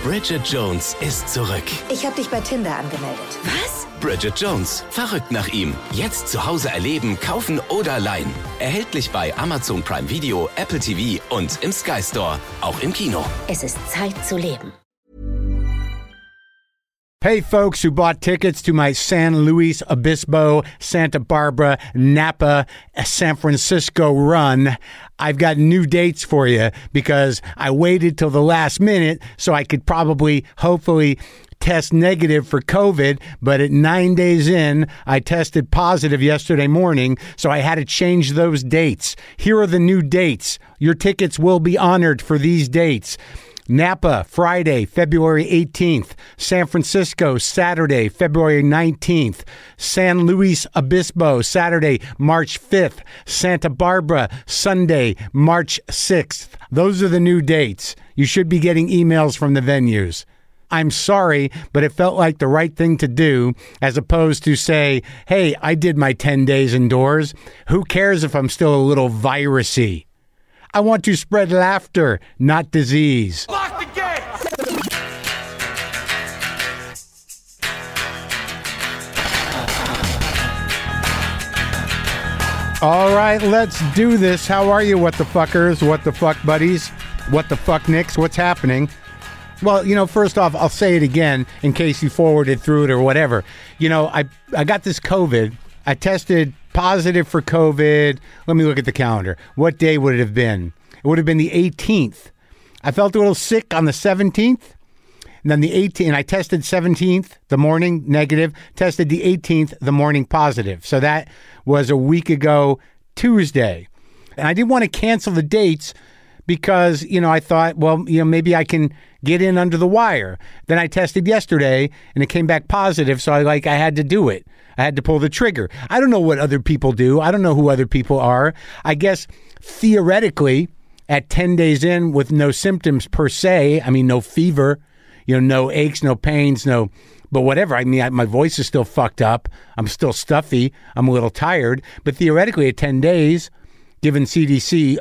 Bridget Jones ist zurück. Ich habe dich bei Tinder angemeldet. Was? Bridget Jones. Verrückt nach ihm. Jetzt zu Hause erleben, kaufen oder leihen. Erhältlich bei Amazon Prime Video, Apple TV und im Sky Store. Auch im Kino. Es ist Zeit zu leben. Hey, folks who bought tickets to my San Luis Obispo, Santa Barbara, Napa, San Francisco run. I've got new dates for you because I waited till the last minute so I could hopefully test negative for COVID, but at 9 days in, I tested positive yesterday morning, so I had to change those dates. Here are the new dates. Your tickets will be honored for these dates. Napa, Friday, February 18th. San Francisco, Saturday, February 19th. San Luis Obispo, Saturday, March 5th. Santa Barbara, Sunday, March 6th. Those are the new dates. You should be getting emails from the venues. I'm sorry, but it felt like the right thing to do as opposed to say, hey, I did my 10 days indoors. Who cares if I'm still a little virusy? I want to spread laughter, not disease. Lock the gate! All right, let's do this. How are you, what the fuckers? What the fuck buddies? What the fuck nicks? What's happening? Well, first off, I'll say it again in case you forwarded through it or whatever. I got this COVID. I tested positive for COVID. Let me look at the calendar. What day would it have been? It would have been the 18th. I felt a little sick on the 17th. And then the 18th, I tested 17th, the morning, negative. Tested the 18th, the morning, positive. So that was a week ago, Tuesday. And I didn't want to cancel the dates because, I thought, well, maybe I can get in under the wire. Then I tested yesterday and it came back positive. So I had to do it. I had to pull the trigger. I don't know what other people do. I don't know who other people are. I guess theoretically at 10 days in with no symptoms per se, no fever, no aches, no pains, but whatever. My voice is still fucked up. I'm still stuffy. I'm a little tired. But theoretically at 10 days, given CDC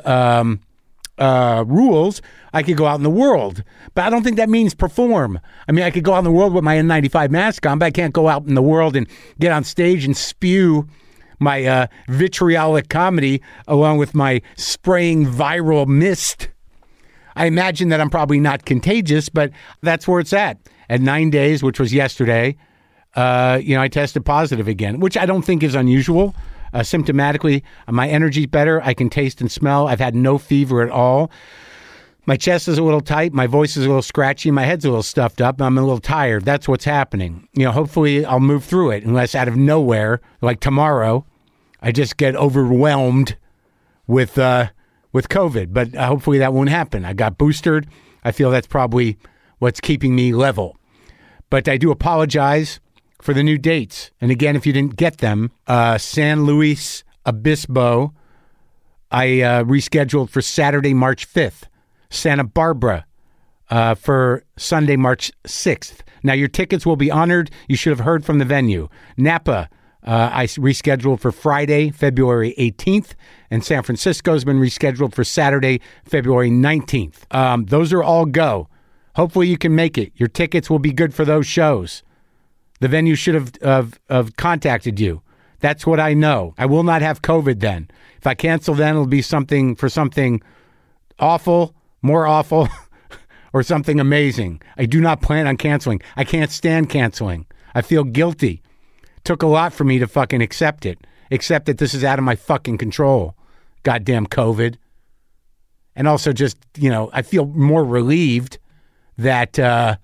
rules, I could go out in the world. But I don't think that means perform. I could go out in the world with my N95 mask on, but I can't go out in the world and get on stage and spew my vitriolic comedy along with my spraying viral mist. I imagine that I'm probably not contagious, but that's where it's at. At 9 days, which was yesterday, I tested positive again, which I don't think is unusual. Symptomatically, my energy's better. I can taste and smell. I've had no fever at all. My chest is a little tight. My voice is a little scratchy. My head's a little stuffed up. I'm a little tired. That's what's happening. Hopefully I'll move through it unless out of nowhere, like tomorrow, I just get overwhelmed with COVID. But hopefully that won't happen. I got boosted. I feel that's probably what's keeping me level. But I do apologize for the new dates. And again, if you didn't get them, San Luis Obispo, I rescheduled for Saturday, March 5th. Santa Barbara for Sunday, March 6th. Now, your tickets will be honored. You should have heard from the venue. Napa, I rescheduled for Friday, February 18th. And San Francisco's been rescheduled for Saturday, February 19th. Those are all go. Hopefully you can make it. Your tickets will be good for those shows. The venue should have contacted you. That's what I know. I will not have COVID then. If I cancel then, it'll be something awful, more awful, or something amazing. I do not plan on canceling. I can't stand canceling. I feel guilty. Took a lot for me to fucking accept it. Accept that this is out of my fucking control. Goddamn COVID. And also just, I feel more relieved that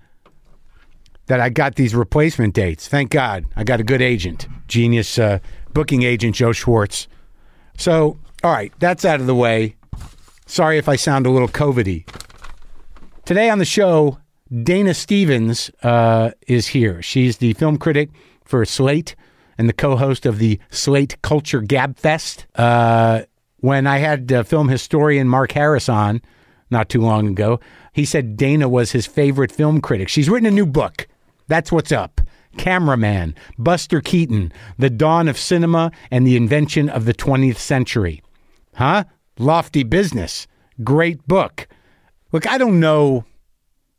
I got these replacement dates. Thank God. I got a good agent. Genius booking agent, Joe Schwartz. So, all right, that's out of the way. Sorry if I sound a little COVID-y. Today on the show, Dana Stevens is here. She's the film critic for Slate and the co-host of the Slate Culture Gabfest. When I had film historian Mark Harris on not too long ago, he said Dana was his favorite film critic. She's written a new book. That's what's up. Cameraman, Buster Keaton, The Dawn of Cinema and the Invention of the 20th Century. Huh? Lofty business. Great book. Look, I don't know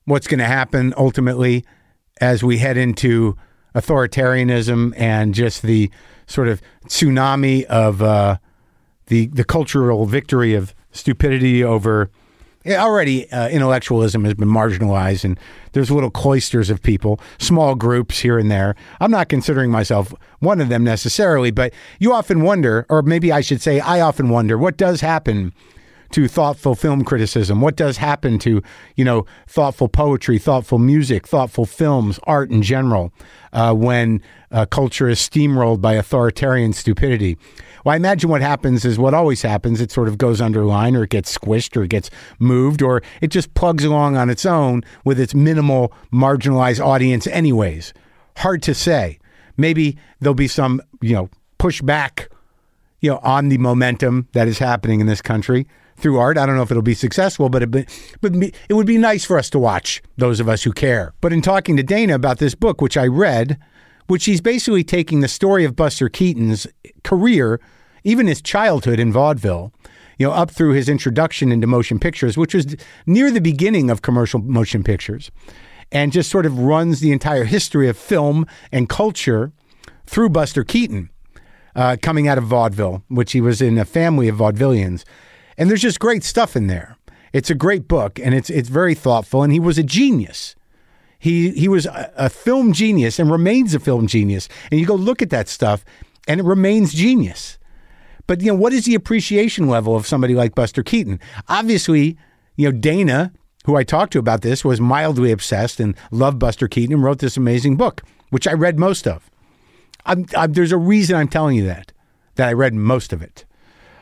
what's going to happen ultimately as we head into authoritarianism and just the sort of tsunami of the cultural victory of stupidity over. Already, intellectualism has been marginalized, and there's little cloisters of people, small groups here and there. I'm not considering myself one of them necessarily, but you often wonder, or maybe I should say I often wonder, what does happen to thoughtful film criticism? What does happen to, thoughtful poetry, thoughtful music, thoughtful films, art in general, when culture is steamrolled by authoritarian stupidity? Well, I imagine what happens is what always happens. It sort of goes underlined, or it gets squished, or it gets moved, or it just plugs along on its own with its minimal marginalized audience anyways. Hard to say. Maybe there'll be some, pushback, on the momentum that is happening in this country through art. I don't know if it'll be successful, but it would be nice for us to watch, those of us who care. But in talking to Dana about this book, which I read, which he's basically taking the story of Buster Keaton's career, even his childhood in vaudeville, up through his introduction into motion pictures, which was near the beginning of commercial motion pictures, and just sort of runs the entire history of film and culture through Buster Keaton, coming out of vaudeville, which he was in a family of vaudevillians. And there's just great stuff in there. It's a great book, and it's very thoughtful, and he was a genius. He was a film genius and remains a film genius. And you go look at that stuff and it remains genius. But, what is the appreciation level of somebody like Buster Keaton? Obviously, Dana, who I talked to about this, was mildly obsessed and loved Buster Keaton and wrote this amazing book, which I read most of. There's a reason I'm telling you that I read most of it.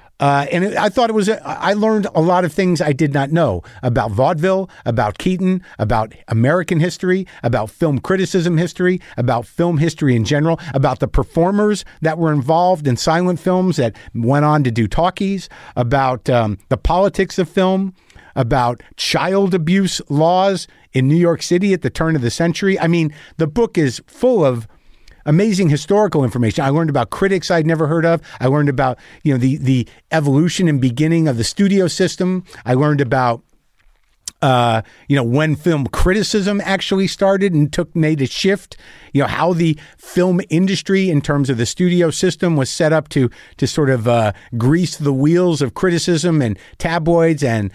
I thought I learned a lot of things I did not know about vaudeville, about Keaton, about American history, about film criticism history, about film history in general, about the performers that were involved in silent films that went on to do talkies, about the politics of film, about child abuse laws in New York City at the turn of the century. I mean, the book is full of amazing historical information. I learned about critics I'd never heard of. I learned about, the evolution and beginning of the studio system. I learned about, when film criticism actually started and made a shift, how the film industry in terms of the studio system was set up to sort of grease the wheels of criticism and tabloids and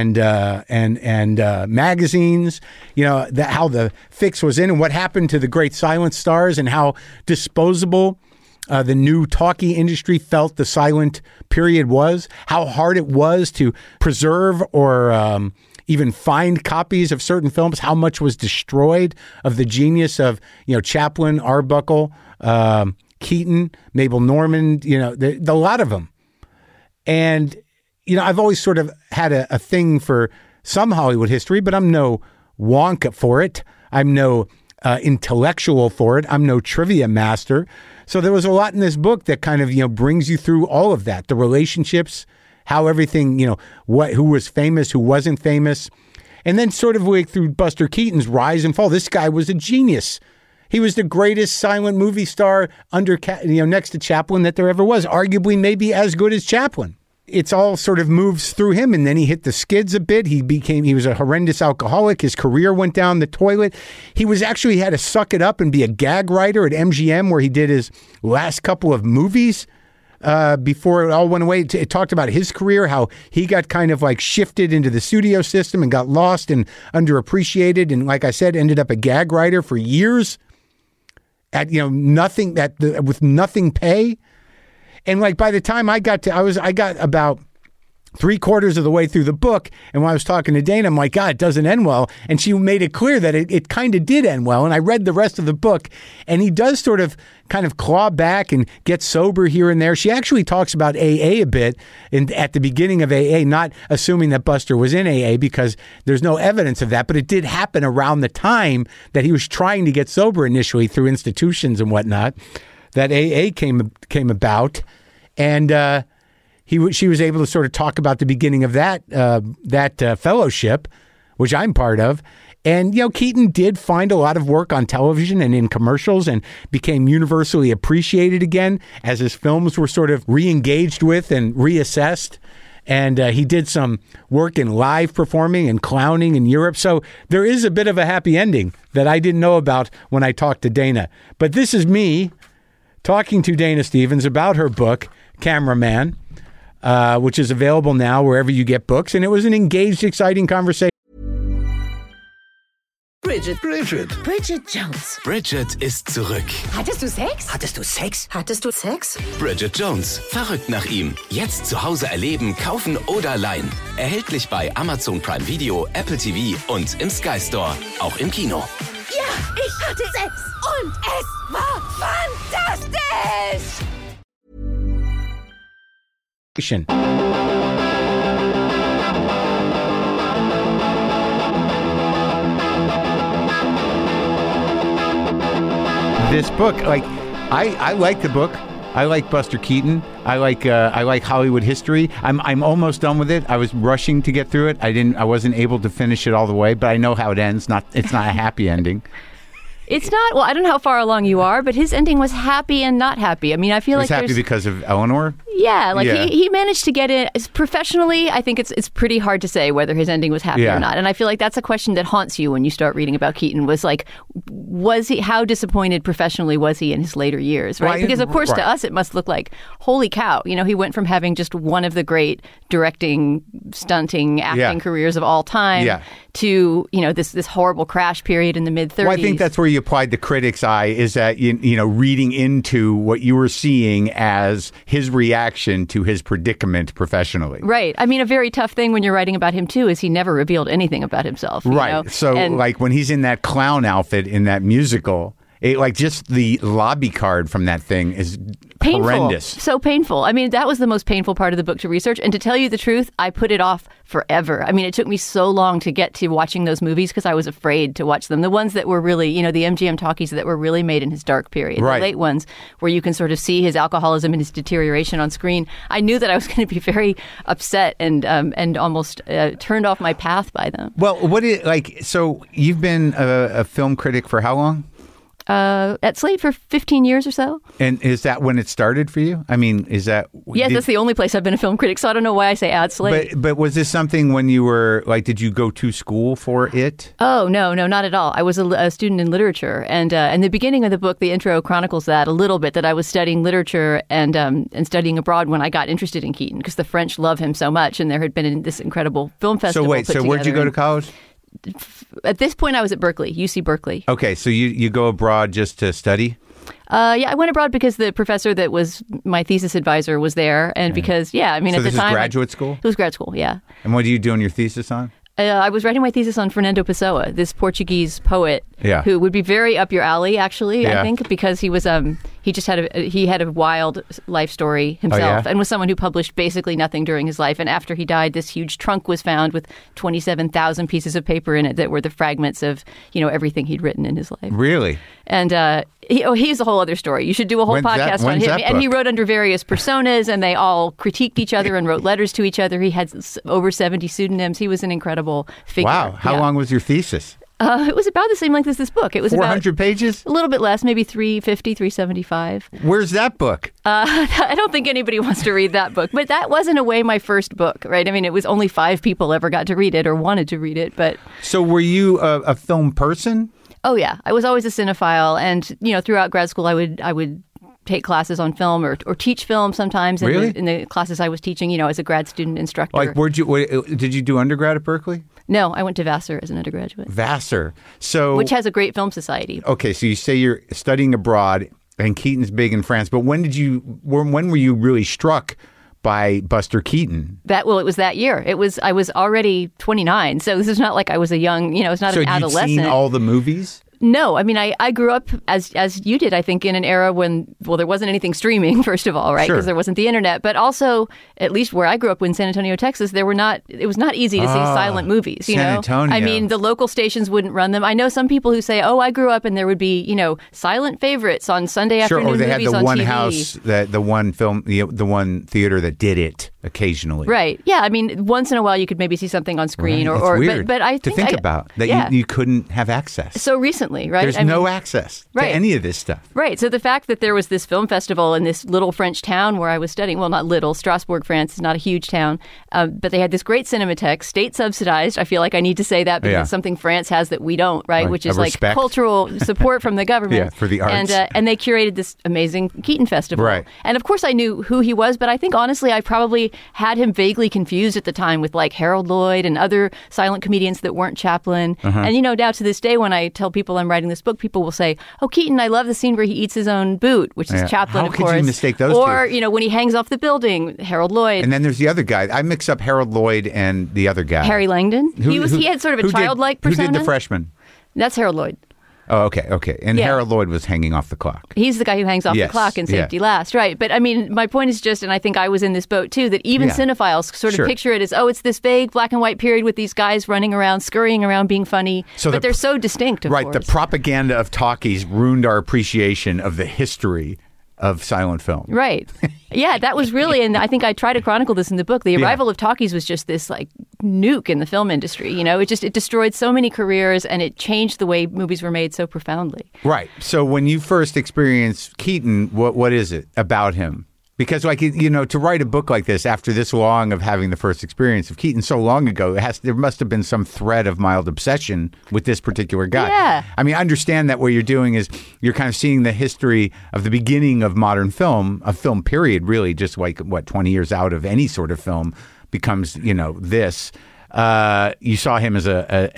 magazines, how the fix was in and what happened to the great silent stars and how disposable the new talkie industry felt the silent period was, how hard it was to preserve or even find copies of certain films, how much was destroyed of the genius of, Chaplin, Arbuckle, Keaton, Mabel Normand, a lot of them. And, I've always sort of had a thing for some Hollywood history, but I'm no wonk for it. I'm no intellectual for it. I'm no trivia master. So there was a lot in this book that kind of, brings you through all of that, the relationships, how everything, who was famous, who wasn't famous. And then sort of through Buster Keaton's rise and fall. This guy was a genius. He was the greatest silent movie star next to Chaplin that there ever was, arguably maybe as good as Chaplin. It's all sort of moves through him, and then he hit the skids a bit. He was a horrendous alcoholic. His career went down the toilet. He had to suck it up and be a gag writer at MGM, where he did his last couple of movies. Before it all went away. It talked about his career, how he got kind of like shifted into the studio system and got lost and underappreciated. And like I said, ended up a gag writer for years at, nothing with nothing pay. And like, by the time I got about 3/4 of the way through the book. And when I was talking to Dana, I'm like, God, it doesn't end well. And she made it clear that it kind of did end well. And I read the rest of the book, and he does sort of kind of claw back and get sober here and there. She actually talks about AA a bit at the beginning of AA, not assuming that Buster was in AA because there's no evidence of that. But it did happen around the time that he was trying to get sober initially through institutions and whatnot, that AA came about. And, she was able to sort of talk about the beginning of that fellowship, which I'm part of. And, Keaton did find a lot of work on television and in commercials and became universally appreciated again as his films were sort of re-engaged with and reassessed. And he did some work in live performing and clowning in Europe. So there is a bit of a happy ending that I didn't know about when I talked to Dana. But this is me talking to Dana Stevens about her book, Cameraman, which is available now wherever you get books. And it was an engaged, exciting conversation. Bridget Jones. Bridget ist zurück. Hattest du Sex? Hattest du Sex? Bridget Jones, verrückt nach ihm. Jetzt zu Hause erleben, kaufen oder leihen. Erhältlich bei Amazon Prime Video, Apple TV und im Sky Store. Auch im Kino. Ja, ich hatte Sex. Und es war fantastisch. This book, like, I like the book. I like Buster Keaton. I like Hollywood history. I'm almost done with it. I was rushing to get through it. I wasn't able to finish it all the way, but I know how it ends. It's not a happy ending. It's not. Well, I don't know how far along you are, but his ending was happy and not happy. I mean, I feel like happy because of Eleanor. Yeah, he managed to get it professionally. I think it's pretty hard to say whether his ending was happy or not. And I feel like that's a question that haunts you when you start reading about Keaton. How disappointed professionally was he in his later years? Right? Because of course to us it must look like, holy cow! You know, he went from having just one of the great directing, stunting, acting careers of all time to this horrible crash period in the mid-30s. Well, I think that's where you applied the critic's eye, is that reading into what you were seeing as his reaction to his predicament professionally. Right. I mean, a very tough thing when you're writing about him too is he never revealed anything about himself. Right. So like when he's in that clown outfit in that musical, just the lobby card from that thing is painful. Horrendous. So painful. I mean, that was the most painful part of the book to research. And to tell you the truth, I put it off forever. I mean, it took me so long to get to watching those movies because I was afraid to watch them. The ones that were really, the MGM talkies that were really made in his dark period. Right. The late ones where you can sort of see his alcoholism and his deterioration on screen. I knew that I was going to be very upset and almost turned off my path by them. Well, so you've been a film critic for how long? At Slate for 15 years or so. And is that when it started for you? I mean, is that... Yes, that's the only place I've been a film critic, so I don't know why I say at Slate. But was this something when you were, did you go to school for it? Oh, no, not at all. I was a student in literature, and in the beginning of the book, the intro chronicles that a little bit, that I was studying literature and studying abroad when I got interested in Keaton, because the French love him so much, and there had been this incredible film festival So where'd you go to college? At this point, I was at Berkeley, UC Berkeley. Okay, so you go abroad just to study? I went abroad because the professor that was my thesis advisor was there, and because, so at the time... So this is graduate school? It was grad school, yeah. And what are you doing your thesis on? I was writing my thesis on Fernando Pessoa, this Portuguese poet who would be very up your alley, actually, I think, because he was he had a wild life story himself and was someone who published basically nothing during his life. And after he died, this huge trunk was found with 27,000 pieces of paper in it that were the fragments of, everything he'd written in his life. Really? And he's a whole other story. You should do a whole podcast on him. And he wrote under various personas, and they all critiqued each other and wrote letters to each other. He had over 70 pseudonyms. He was an incredible figure. Wow. How long was your thesis? It was about the same length as this book. It was 400 pages? A little bit less, maybe 350, 375. Where's that book? I don't think anybody wants to read that book. But that was, in a way, my first book, right? I mean, it was only 5 people ever got to read it or wanted to read it. But so were you a film person? Oh, yeah. I was always a cinephile. And, throughout grad school, I would take classes on film or teach film sometimes in the classes I was teaching, as a grad student instructor. Did you do undergrad at Berkeley? No, I went to Vassar as an undergraduate. Vassar. Which has a great film society. Okay, so you say you're studying abroad, and Keaton's big in France, but when were you really struck by Buster Keaton? It was that year. I was already 29, so this is not like I was a young, it's not an adolescent. So you'd seen all the movies? No, I mean, I grew up, as you did, I think, in an era when, there wasn't anything streaming, first of all, right? Because there wasn't the internet. But also, at least where I grew up in San Antonio, Texas, it was not easy to see silent movies, San Antonio. I mean, the local stations wouldn't run them. I know some people who say, I grew up and there would be, silent favorites on Sunday afternoon movies on TV. Or they had the one house, the one film, the one theater that did it. occasionally. Right. Yeah. I mean, once in a while you could maybe see something on screen, Right. or It's weird but I to think about that you couldn't have access. So recently, right? There's no access to any of this stuff. Right. So the fact that there was this film festival in this little French town where I was studying, well, not little, Strasbourg, France is not a huge town, but they had this great Cinematheque, state subsidized. I feel like I need to say that because it's something France has that we don't, right? Which is like cultural support from the government. For the arts. And they curated this amazing Keaton Festival. Right. And of course I knew who he was, but I think honestly I probably had him vaguely confused at the time with like Harold Lloyd and other silent comedians that weren't Chaplin. And now to this day when I tell people I'm writing this book, people will say, "Oh, Keaton, I love the scene where he eats his own boot," which is Chaplin, of course. How could you mistake those or, two? when he hangs off the building, Harold Lloyd. And then there's the other guy. I mix up Harold Lloyd and the other guy. Harry Langdon. He had sort of a childlike persona. Who did The Freshman? That's Harold Lloyd. Oh, okay. And Harold Lloyd was hanging off the clock. He's the guy who hangs off the clock in Safety Last, right? But I mean, my point is just, and I think I was in this boat too, that even cinephiles sort of picture it as, it's this vague black and white period with these guys running around, scurrying around, being funny. But they're so distinct, of course. Right. The propaganda of talkies ruined our appreciation of the history of silent film. Right. Yeah, that was really, and I think I try to chronicle this in the book. The arrival of talkies was just this like nuke in the film industry. It destroyed so many careers and it changed the way movies were made so profoundly. Right. So when you first experienced Keaton, what is it about him? Because, to write a book like this after this long of having the first experience of Keaton so long ago, there must have been some thread of mild obsession with this particular guy. Yeah. I mean, I understand that what you're doing is you're kind of seeing the history of the beginning of modern film, a film period, really, just 20 years out of any sort of film becomes, this. You saw him as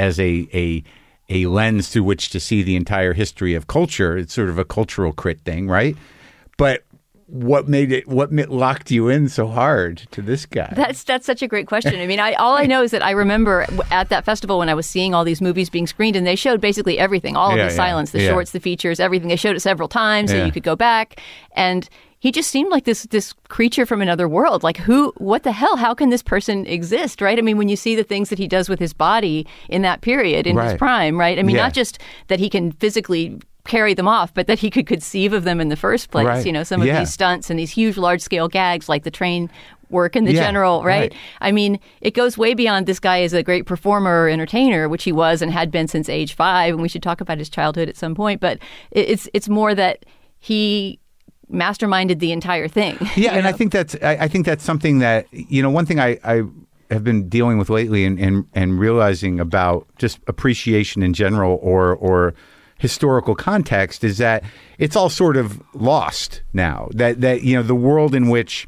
a lens through which to see the entire history of culture. It's sort of a cultural crit thing, right? But what locked you in so hard to this guy? That's such a great question. I mean, all I know is that I remember at that festival when I was seeing all these movies being screened, and they showed basically everything, all of the silence, the shorts, the features, everything. They showed it several times, so you could go back. And he just seemed like this creature from another world. Like, what the hell? How can this person exist, right? I mean, when you see the things that he does with his body in that period, in his prime, right? I mean, not just that he can physically carry them off, but that he could conceive of them in the first place. Right. Some of these stunts and these huge, large-scale gags, like the train work in the general, right? I mean, it goes way beyond this guy is a great performer or entertainer, which he was and had been since age 5, and we should talk about his childhood at some point. But it's more that he masterminded the entire thing. Yeah, and I think that's something that one thing I have been dealing with lately and realizing about just appreciation in general or historical context is that it's all sort of lost now. That the world in which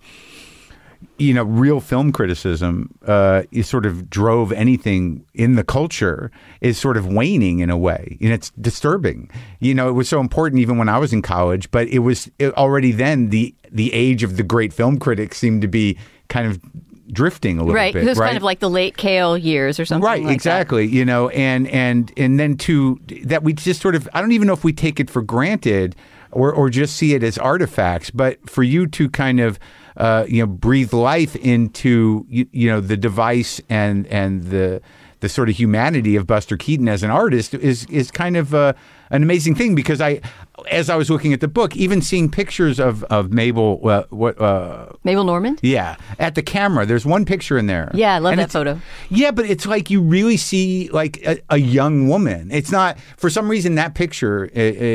real film criticism sort of drove anything in the culture is sort of waning in a way. It's disturbing. It was so important even when I was in college, but already then the age of the great film critics seemed to be kind of drifting a little bit. It was kind of like the late Kale years or something like that. Right, exactly. And then that we just sort of, I don't even know if we take it for granted or just see it as artifacts, but for you to kind of breathe life into the device and the sort of humanity of Buster Keaton as an artist is kind of an amazing thing, because as I was looking at the book, even seeing pictures of Mabel, Mabel Normand? Yeah, at the camera. There's one picture in there. Yeah, I love that photo. Yeah, but it's like you really see like a young woman. It's not, for some reason, that picture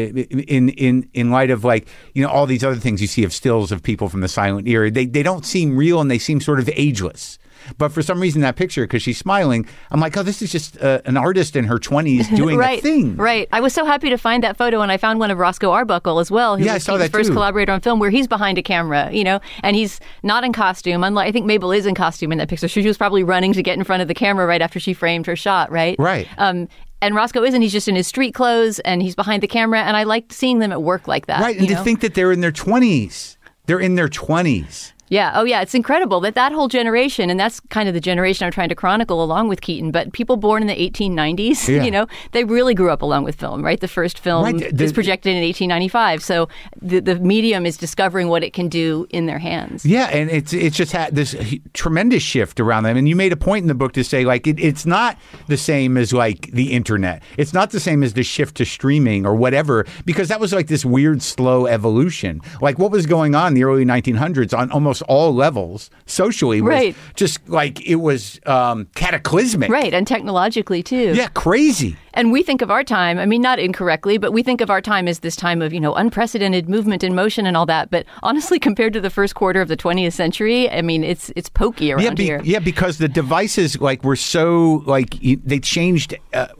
in light of all these other things you see of stills of people from the silent era, they don't seem real and they seem sort of ageless. But for some reason, that picture, because she's smiling, I'm like, oh, this is just an artist in her 20s doing a thing. Right. I was so happy to find that photo, and I found one of Roscoe Arbuckle as well, who was Keaton's first collaborator on film, where he's behind a camera, and he's not in costume. Unlike, I think Mabel is in costume in that picture. She was probably running to get in front of the camera right after she framed her shot, right? Right. And Roscoe isn't. He's just in his street clothes, and he's behind the camera, and I liked seeing them at work like that. Right, and to think that they're in their 20s. They're in their 20s. Yeah. Oh, yeah. It's incredible that whole generation, and that's kind of the generation I'm trying to chronicle along with Keaton, but people born in the 1890s, they really grew up along with film, right? The first film is projected in 1895. So the medium is discovering what it can do in their hands. Yeah. And it's just had this tremendous shift around them. And you made a point in the book to say, it's not the same as the internet. It's not the same as the shift to streaming or whatever, because that was this weird, slow evolution. What was going on in the early 1900s on almost across all levels socially was Right. just like it was cataclysmic. Right, and technologically too. Yeah, crazy. And we think of our time, I mean, not incorrectly, but we think of our time as this time of, unprecedented movement and motion and all that. But honestly, compared to the first quarter of the 20th century, I mean, it's pokey around here. Yeah, because the devices were so they changed.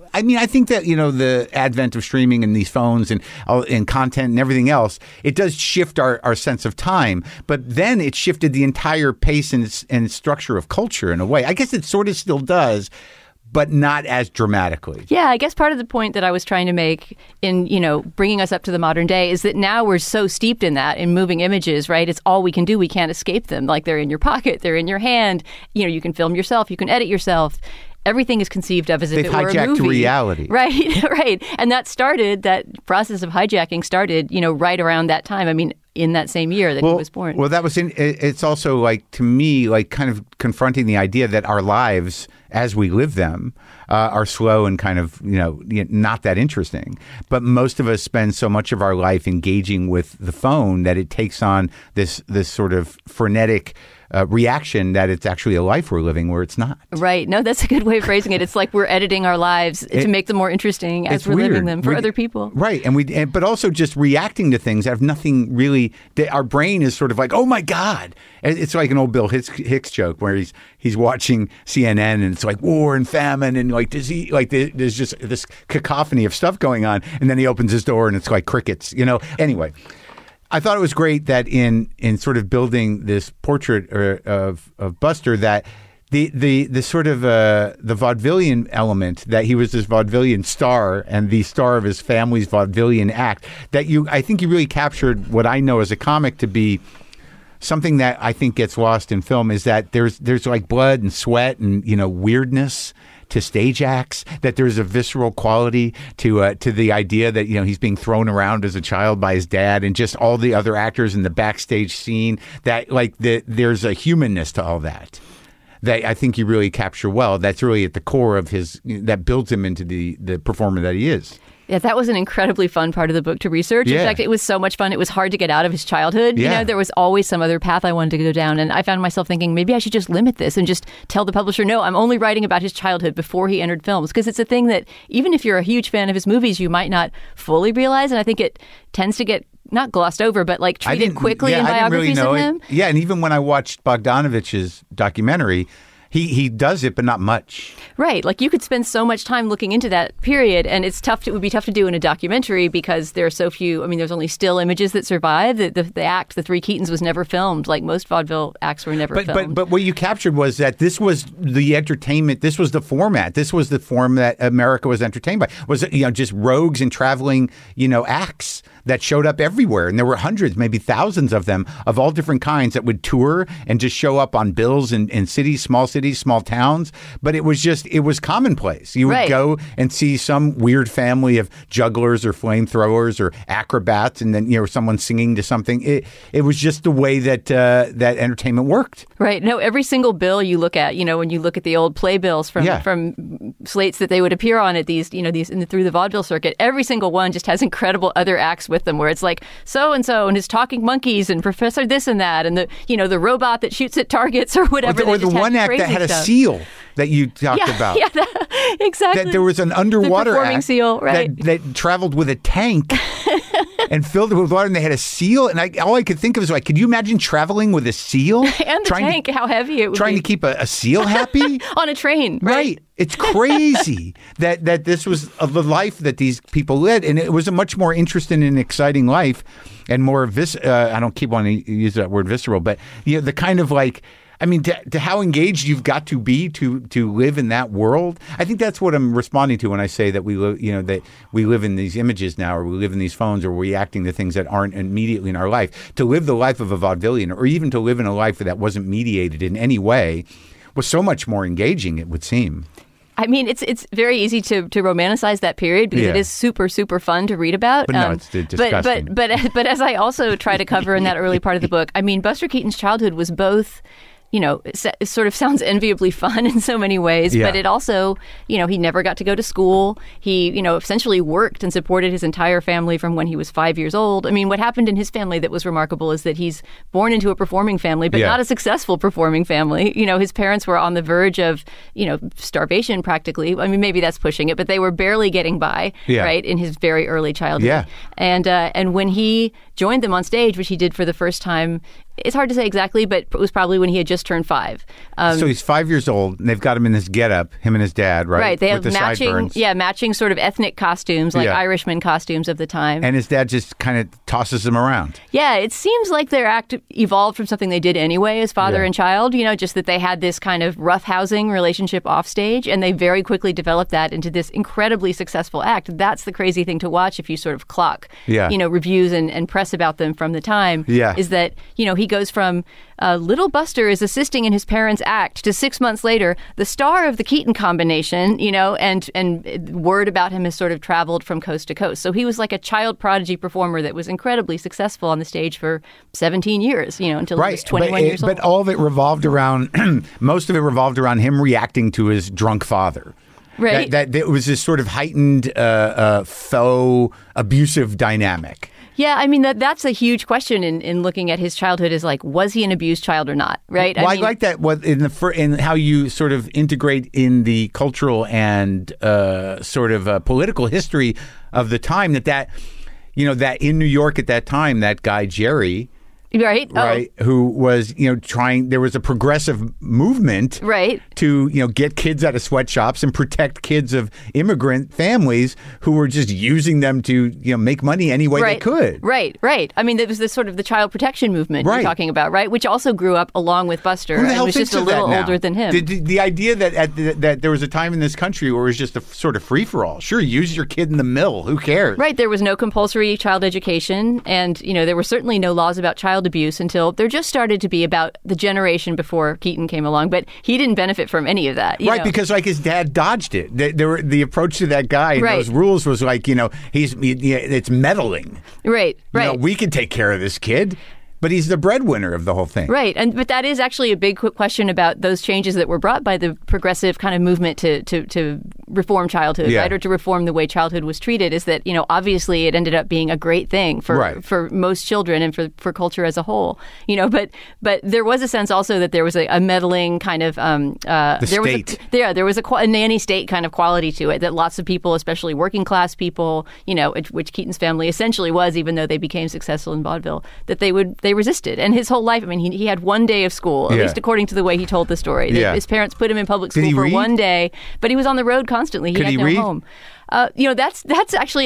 I think that the advent of streaming and these phones and content and everything else, it does shift our sense of time. But then it shifted the entire pace and structure of culture in a way. I guess it sort of still does, but not as dramatically. Yeah, I guess part of the point that I was trying to make in, bringing us up to the modern day is that now we're so steeped in that, in moving images, right? It's all we can do. We can't escape them. Like they're in your pocket, they're in your hand. You can film yourself, you can edit yourself. Everything is conceived of as if it were a movie. They've hijacked reality. Right, right. And that process of hijacking started, right around that time. I mean, in that same year that he was born. Well, it's also to me, kind of confronting the idea that our lives as we live them are slow and kind of, not that interesting. But most of us spend so much of our life engaging with the phone that it takes on this sort of frenetic reaction that it's actually a life we're living where it's not. Right. No, that's a good way of phrasing it. It's like we're editing our lives to make them more interesting as we're living them for other people. Right. But also just reacting to things that have nothing really. Our brain is sort of like, oh my God. It's like an old Bill Hicks joke where he's watching CNN and it's like war and famine and there's just this cacophony of stuff going on, and then he opens his door and it's like crickets. Anyway. I thought it was great that in sort of building this portrait of Buster, that the sort of the vaudevillian element, that he was this vaudevillian star and the star of his family's vaudevillian act, that I think you really captured what I know as a comic to be something that I think gets lost in film, is that there's like blood and sweat and weirdness to stage acts, that there's a visceral quality to the idea that he's being thrown around as a child by his dad, and just all the other actors in the backstage scene, that there's a humanness to all that I think you really capture well. That's really at the core of that builds him into the performer that he is. Yeah, that was an incredibly fun part of the book to research. Yeah. In fact, it was so much fun. It was hard to get out of his childhood. Yeah. There was always some other path I wanted to go down. And I found myself thinking, maybe I should just limit this and just tell the publisher, no, I'm only writing about his childhood before he entered films. Because it's a thing that even if you're a huge fan of his movies, you might not fully realize. And I think it tends to get not glossed over, but treated quickly in biographies of him. Yeah, and even when I watched Bogdanovich's documentary, He does it, but not much. Right. You could spend so much time looking into that period, and it would be tough to do in a documentary because there are so few. I mean, there's only still images that survive. The act, The Three Keatons, was never filmed. Most vaudeville acts were never filmed. But what you captured was that this was the entertainment. This was the format. This was the form that America was entertained by. Was just rogues and traveling acts that showed up everywhere, and there were hundreds, maybe thousands of them, of all different kinds, that would tour and just show up on bills in cities, small towns. But it was commonplace. You would go and see some weird family of jugglers or flamethrowers or acrobats, and then someone singing to something. It was just the way that entertainment worked. Right. No, every single bill you look at, when you look at the old playbills from slates that they would appear on at these through the vaudeville circuit, every single one just has incredible other acts with them, where it's like so and his talking monkeys and Professor this and that, and the robot that shoots at targets or whatever. Or the one act that had a seal that you talked about. Yeah, exactly. That there was an underwater act seal, right? that traveled with a tank and filled it with water, and they had a seal. And all I could think of is could you imagine traveling with a seal? And the tank, how heavy it would be. Trying to keep a seal happy? On a train, right? It's crazy that this was the life that these people led, and it was a much more interesting and exciting life, and more I don't keep wanting to use that word visceral, but the kind of to how engaged you've got to be to live in that world. I think that's what I'm responding to when I say that we live, that we live in these images now, or we live in these phones, or we're reacting to things that aren't immediately in our life. To live the life of a vaudevillian, or even to live in a life that wasn't mediated in any way, was so much more engaging, it would seem. I mean, it's very easy to romanticize that period because it is super, super fun to read about. But no, it's disgusting. But as I also try to cover in that early part of the book, I mean, Buster Keaton's childhood was both it sort of sounds enviably fun in so many ways, but it also, he never got to go to school. He, essentially worked and supported his entire family from when he was 5 years old. I mean, what happened in his family that was remarkable is that he's born into a performing family, but not a successful performing family. His parents were on the verge of, starvation practically. I mean, maybe that's pushing it, but they were barely getting by, right, in his very early childhood. Yeah. And when he joined them on stage, which he did for the first time, it's hard to say exactly, but it was probably when he had just turned 5. So he's 5 years old, and they've got him in this getup, him and his dad, right? Right. They with have the matching sort of ethnic costumes, like Irishman costumes of the time. And his dad just kind of tosses them around. Yeah, it seems like their act evolved from something they did anyway as father and child, just that they had this kind of roughhousing relationship off stage, and they very quickly developed that into this incredibly successful act. That's the crazy thing to watch if you sort of clock, reviews and press about them from the time, is that, he goes from Little Buster is assisting in his parents' act to 6 months later, the star of the Keaton combination, and word about him has sort of traveled from coast to coast. So he was like a child prodigy performer that was incredibly successful on the stage for 17 years, until he was 21 years old. But all of it revolved around, most of it revolved around him reacting to his drunk father. Right. That it was this sort of heightened, faux abusive dynamic. Yeah, I mean, that's a huge question in looking at his childhood is like, was he an abused child or not, right? Well, I like that in how you sort of integrate in the cultural and sort of political history of the time that in New York at that time, that guy, Jerry... Right. Who was, trying, there was a progressive movement to, get kids out of sweatshops and protect kids of immigrant families who were just using them to, make money any way they could. Right. I mean, it was this sort of the child protection movement you're talking about, right? Which also grew up along with Buster. Who the hell was thinks just a little older than him. The idea that there was a time in this country where it was just a sort of free-for-all. Sure, use your kid in the mill. Who cares? Right. There was no compulsory child education. And, there were certainly no laws about child abuse until there just started to be about the generation before Keaton came along. But he didn't benefit from any of that. Right, because like his dad dodged it. The approach to that guy and those rules was like, it's meddling. Right. We can take care of this kid. But he's the breadwinner of the whole thing. Right. But that is actually a big question about those changes that were brought by the progressive kind of movement to reform childhood, right? Or to reform the way childhood was treated, is that, obviously it ended up being a great thing for most children and for culture as a whole. But there was a sense also that there was a meddling kind of there was a nanny state kind of quality to it that lots of people, especially working class people, which Keaton's family essentially was, even though they became successful in vaudeville, that they resisted. And his whole life, I mean, he had one day of school, at least according to the way he told the story. His parents put him in public school for one day, but he was on the road constantly. He had no home. That's actually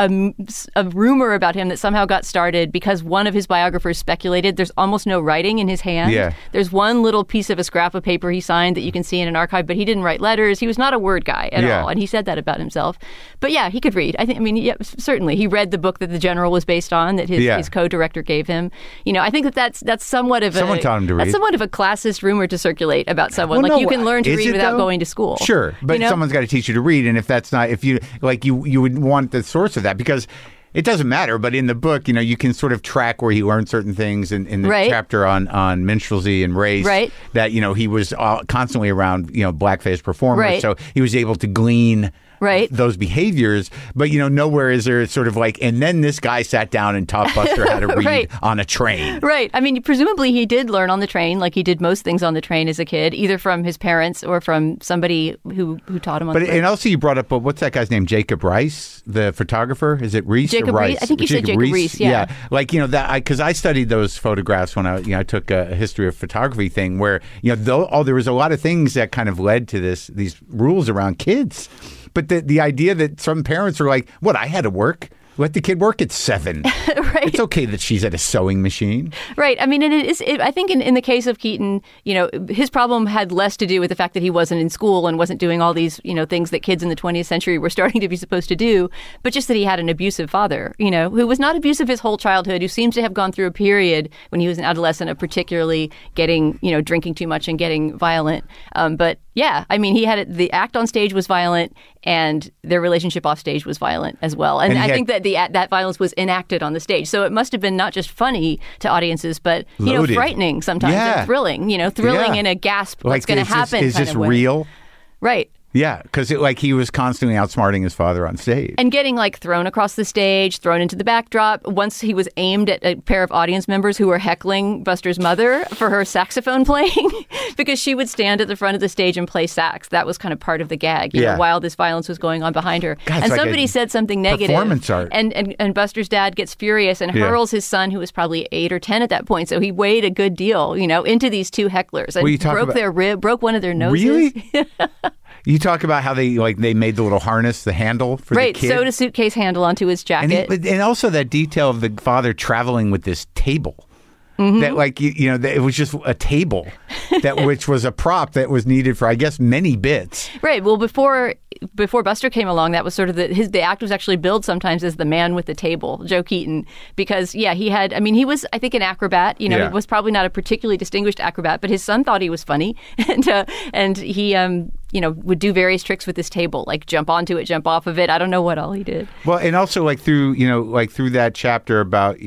a rumor about him that somehow got started because one of his biographers speculated there's almost no writing in his hand. Yeah. There's one little piece of a scrap of paper he signed that you can see in an archive, but he didn't write letters. He was not a word guy at all, and he said that about himself. But yeah, he could read. Certainly. He read the book that The General was based on that his co-director gave him. I think that's somewhat of someone taught him to read. That's somewhat of a classist rumor to circulate about someone. Well, you can learn to read without going to school. Sure, but someone's got to teach you to read, and you would want the source of that because it doesn't matter. But in the book, you can sort of track where he learned certain things in the chapter on minstrelsy and race. Right. That he was constantly around blackface performers, right. So he was able to glean. Right. Those behaviors, but nowhere is there sort of like, and then this guy sat down and taught Buster how to read on a train. Right. I mean, presumably he did learn on the train, like he did most things on the train as a kid, either from his parents or from somebody who taught him on the train. And also you brought up, what's that guy's name? Jacob Riis, the photographer? Is it Riis Jacob or Rice? Riis. I think you said Jacob Riis, yeah. Like, because I studied those photographs when I took a history of photography thing where, there was a lot of things that kind of led to these rules around kids. But the idea that some parents are like, what, I had to work? Let the kid work at 7. Right. It's okay that she's at a sewing machine. Right. I mean, and I think in the case of Keaton, his problem had less to do with the fact that he wasn't in school and wasn't doing all these, things that kids in the 20th century were starting to be supposed to do, but just that he had an abusive father, who was not abusive his whole childhood, who seems to have gone through a period when he was an adolescent of particularly getting, drinking too much and getting violent. But Yeah, I mean, he had the act on stage was violent, and their relationship off stage was violent as well. And I think that that violence was enacted on the stage, so it must have been not just funny to audiences, but Loaded. Frightening sometimes, and thrilling. Thrilling in a gasp. What's going to happen? Is this real? Right. Yeah, because he was constantly outsmarting his father on stage. And getting thrown across the stage, thrown into the backdrop. Once he was aimed at a pair of audience members who were heckling Buster's mother for her saxophone playing because she would stand at the front of the stage and play sax. That was kind of part of the gag, you know, while this violence was going on behind her. God, and somebody said something negative. Performance art. And Buster's dad gets furious and hurls his son, who was probably 8 or 10 at that point. So he weighed a good deal, into these two hecklers and broke one of their noses. Really? You talk about how they made the little harness, the handle for the kid. Sewed a suitcase handle onto his jacket. And also that detail of the father traveling with this table. Mm-hmm. That it was just a table which was a prop that was needed for, I guess, many bits. Right. Well, before Buster came along, that was sort of the act was actually billed sometimes as the man with the table, Joe Keaton, because he was, I think, an acrobat. He was probably not a particularly distinguished acrobat, but his son thought he was funny, and he would do various tricks with this table, like jump onto it, jump off of it. I don't know what all he did. Well, and also through that chapter about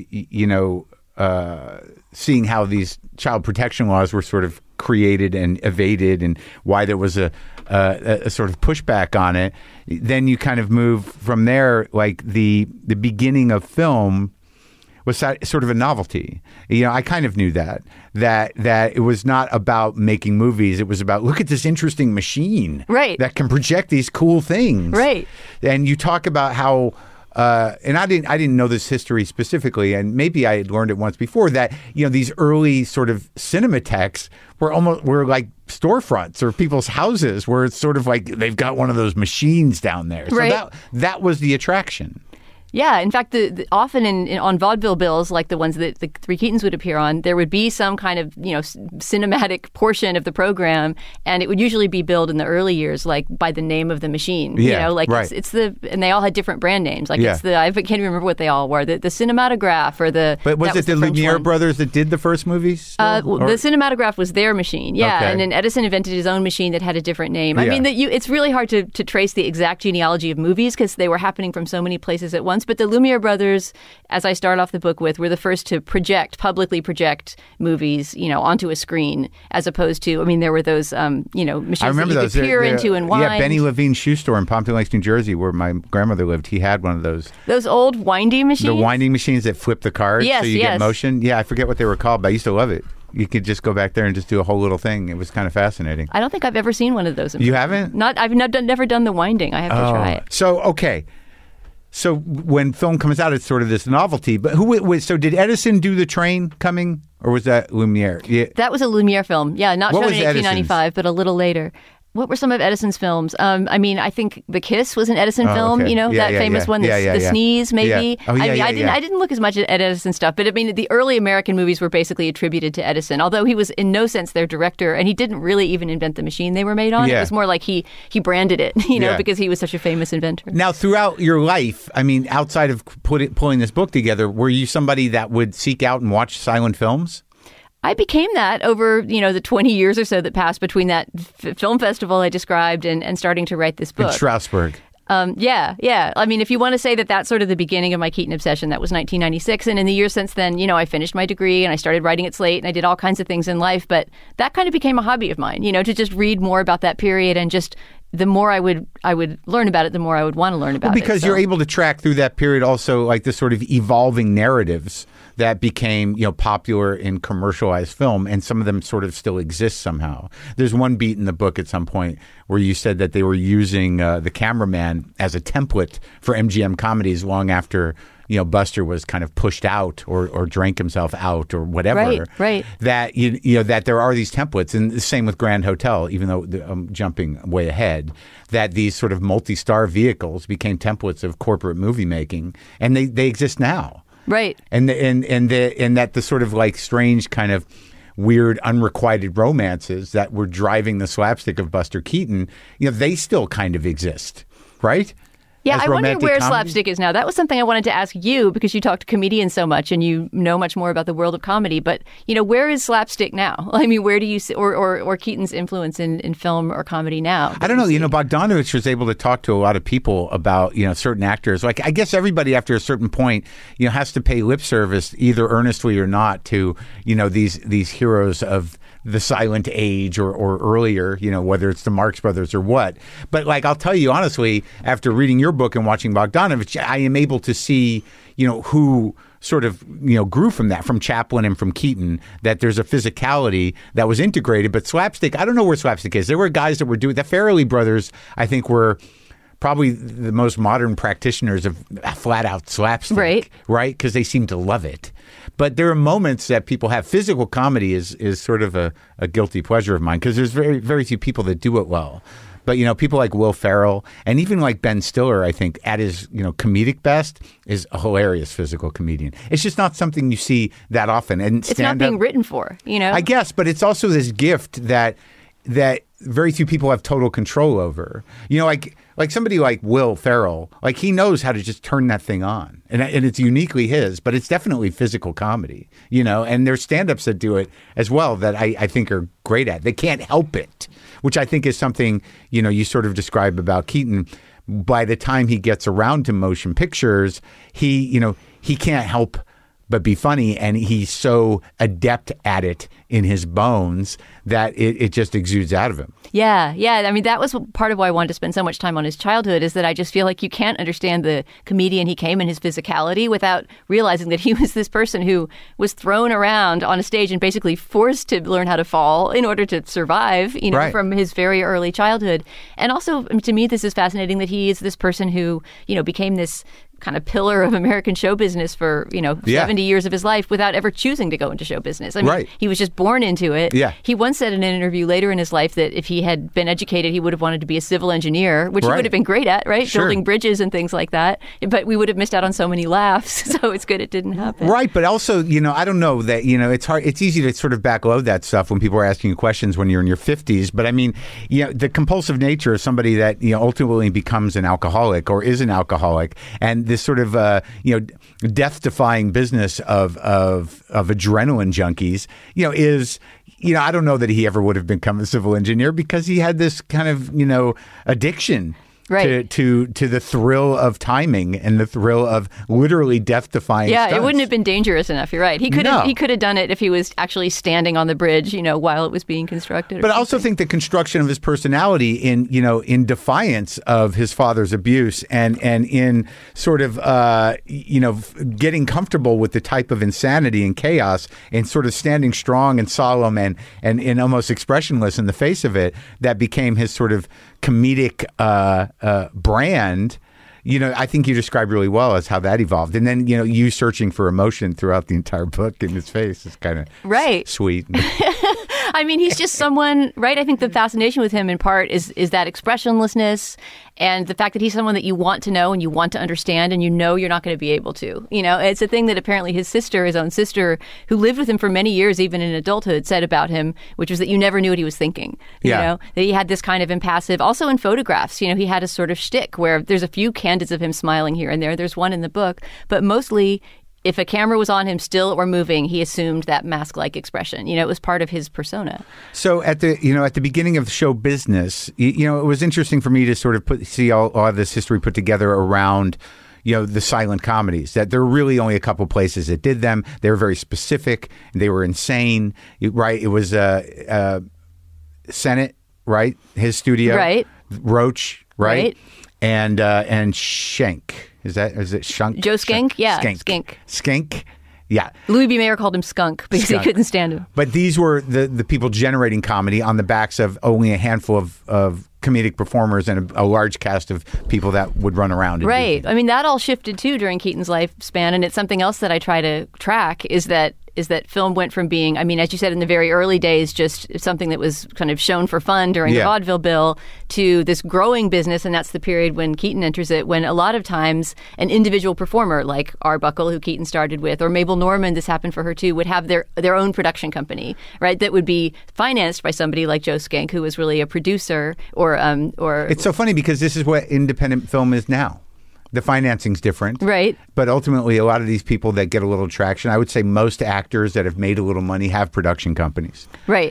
seeing how these child protection laws were sort of created and evaded, and why there was a sort of pushback on it. Then you kind of move from there. The beginning of film was sort of a novelty. I kind of knew that it was not about making movies. It was about, look at this interesting machine, right, that can project these cool things, right. And you talk about how. And I didn't know this history specifically, and maybe I had learned it once before, that these early sort of cinematechs were like storefronts or people's houses, where it's sort of like they've got one of those machines down there. So right. that was the attraction. Yeah, in fact, often on vaudeville bills, like the ones that the Three Keatons would appear on, there would be some kind of cinematic portion of the program, and it would usually be billed in the early years, like by the name of the machine. Right. It's and they all had different brand names. It's I can't even remember what they all were. The Cinematograph or the. But was it the Lumiere brothers that did the first movies? The Cinematograph was their machine. Yeah, okay. And then Edison invented his own machine that had a different name. I mean, it's really hard to trace the exact genealogy of movies because they were happening from so many places at once. But the Lumiere brothers, as I start off the book with, were the first to publicly project movies, onto a screen, as opposed to, there were those, machines I remember that you those. could peer into and wind. Yeah, Benny Levine's shoe store in Pompton Lakes, New Jersey, where my grandmother lived, he had one of those. Those old winding machines? The winding machines that flip the cards so you get motion. Yeah, I forget what they were called, but I used to love it. You could just go back there and just do a whole little thing. It was kind of fascinating. I don't think I've ever seen one of those. You haven't? I've never done the winding. I have to try it. So, okay. So when film comes out, it's sort of this novelty. But so did Edison do The Train Coming, or was that Lumiere? Yeah. That was a Lumiere film. Yeah, not shown in 1895, but a little later. What were some of Edison's films? I think The Kiss was an Edison film. Okay. That famous one. The Sneeze, maybe. Yeah. Oh, yeah, I didn't look as much at Edison stuff, but the early American movies were basically attributed to Edison. Although he was in no sense their director, and he didn't really even invent the machine they were made on. Yeah. It was more like he branded it, because he was such a famous inventor. Now, throughout your life, outside of pulling this book together, were you somebody that would seek out and watch silent films? I became that over, the 20 years or so that passed between that film festival I described and starting to write this book. In Strasbourg. Yeah. If you want to say that that's sort of the beginning of my Keaton obsession, that was 1996. And in the years since then, I finished my degree and I started writing at Slate and I did all kinds of things in life. But that kind of became a hobby of mine, to just read more about that period, and just the more I would learn about it, the more I would want to learn about it. Because you're able to track through that period also like the sort of evolving narratives that became, popular in commercialized film, and some of them sort of still exist somehow. There's one beat in the book at some point where you said that they were using the cameraman as a template for MGM comedies long after, Buster was kind of pushed out or drank himself out or whatever. Right. That that there are these templates, and the same with Grand Hotel. Even though I'm jumping way ahead, that these sort of multi-star vehicles became templates of corporate movie making, and they exist now. Right. And that the sort of like strange kind of weird unrequited romances that were driving the slapstick of Buster Keaton, they still kind of exist, right? Yeah, as I wonder romantic where comedy? slapstick is now. That was something I wanted to ask you because you talk to comedians so much and you know much more about the world of comedy. But, where is slapstick now? I mean, where do you see, or Keaton's influence in film or comedy now? I don't know. Bogdanovich was able to talk to a lot of people about, certain actors. Like, I guess everybody after a certain point, has to pay lip service, either earnestly or not, to, these heroes of the silent age or earlier, whether it's the Marx Brothers or what. But I'll tell you honestly, after reading your book and watching Bogdanovich, I am able to see, who sort of, grew from that, from Chaplin and from Keaton, that there's a physicality that was integrated. But slapstick, I don't know where slapstick is. There were guys that were doing, the Farrelly brothers, I think, were probably the most modern practitioners of flat out slapstick. Right? Because they seem to love it. But there are moments that people have. Physical comedy is sort of a guilty pleasure of mine because there's very, very few people that do it well. But, people like Will Ferrell and even like Ben Stiller, I think, at his, comedic best, is a hilarious physical comedian. It's just not something you see that often. And it's not being written for, I guess, but it's also this gift that very few people have total control over. Like somebody like Will Ferrell, he knows how to just turn that thing on. And it's uniquely his, but it's definitely physical comedy, and there's stand-ups that do it as well that I think are great at. They can't help it, which I think is something, you sort of describe about Keaton. By the time he gets around to motion pictures, he can't help but be funny, and he's so adept at it in his bones that it just exudes out of him. Yeah. I mean, that was part of why I wanted to spend so much time on his childhood, is that I just feel like you can't understand the comedian he came and his physicality without realizing that he was this person who was thrown around on a stage and basically forced to learn how to fall in order to survive, Right. from his very early childhood. And also, to me, this is fascinating that he is this person who, became this kind of pillar of American show business for, 70 years of his life without ever choosing to go into show business. I mean, Right. He was just born into it. Yeah. He once said in an interview later in his life that if he had been educated, he would have wanted to be a civil engineer, which he Right. would have been great at, right? Sure. Building bridges and things like that. But we would have missed out on so many laughs. So it's good it didn't happen. Right, but also, I don't know that, it's hard. It's easy to sort of backload that stuff when people are asking you questions when you're in your 50s. But I mean, the compulsive nature of somebody that, ultimately becomes an alcoholic or is an alcoholic, and this sort of, death-defying business of adrenaline junkies, is, I don't know that he ever would have become a civil engineer because he had this kind of, addiction. Right. To the thrill of timing and the thrill of literally death-defying Yeah, stunts. it wouldn't have been dangerous enough. You're right. He could have done it if he was actually standing on the bridge, while it was being constructed. But I also think the construction of his personality in defiance of his father's abuse and in sort of getting comfortable with the type of insanity and chaos and sort of standing strong and solemn and almost expressionless in the face of it, that became his sort of comedic brand. I think you described really well as how that evolved. And then, you searching for emotion throughout the entire book in his face is kind of sweet. I mean, he's just someone, right? I think the fascination with him in part is that expressionlessness and the fact that he's someone that you want to know and you want to understand and you're not going to be able to. It's a thing that apparently his own sister, who lived with him for many years, even in adulthood, said about him, which was that you never knew what he was thinking. That he had this kind of impassive, also in photographs, he had a sort of shtick where there's a few candids of him smiling here and there. There's one in the book, but mostly if a camera was on him still or moving, he assumed that mask-like expression. It was part of his persona. So at the beginning of show business, it was interesting for me to sort of see all of this history put together around, the silent comedies, that there were really only a couple places that did them. They were very specific. They were insane, right? It was Sennett, right? His studio. Right. Roach, right? And Schenck. Is it Schunk? Joe Schenck? Yeah. Skink. Yeah. Louis B. Mayer called him Skunk because he couldn't stand him. But these were the people generating comedy on the backs of only a handful of comedic performers and a large cast of people that would run around. Right. I mean, that all shifted too during Keaton's lifespan. And it's something else that I try to track is that film went from being, I mean, as you said, in the very early days, just something that was kind of shown for fun during the vaudeville bill, to this growing business. And that's the period when Keaton enters it, when a lot of times an individual performer like Arbuckle, who Keaton started with, or Mabel Normand, this happened for her too, would have their own production company, right? That would be financed by somebody like Joe Schenck, who was really a producer or. It's so funny because this is what independent film is now. The financing's different. Right. But ultimately, a lot of these people that get a little traction, I would say most actors that have made a little money have production companies. Right.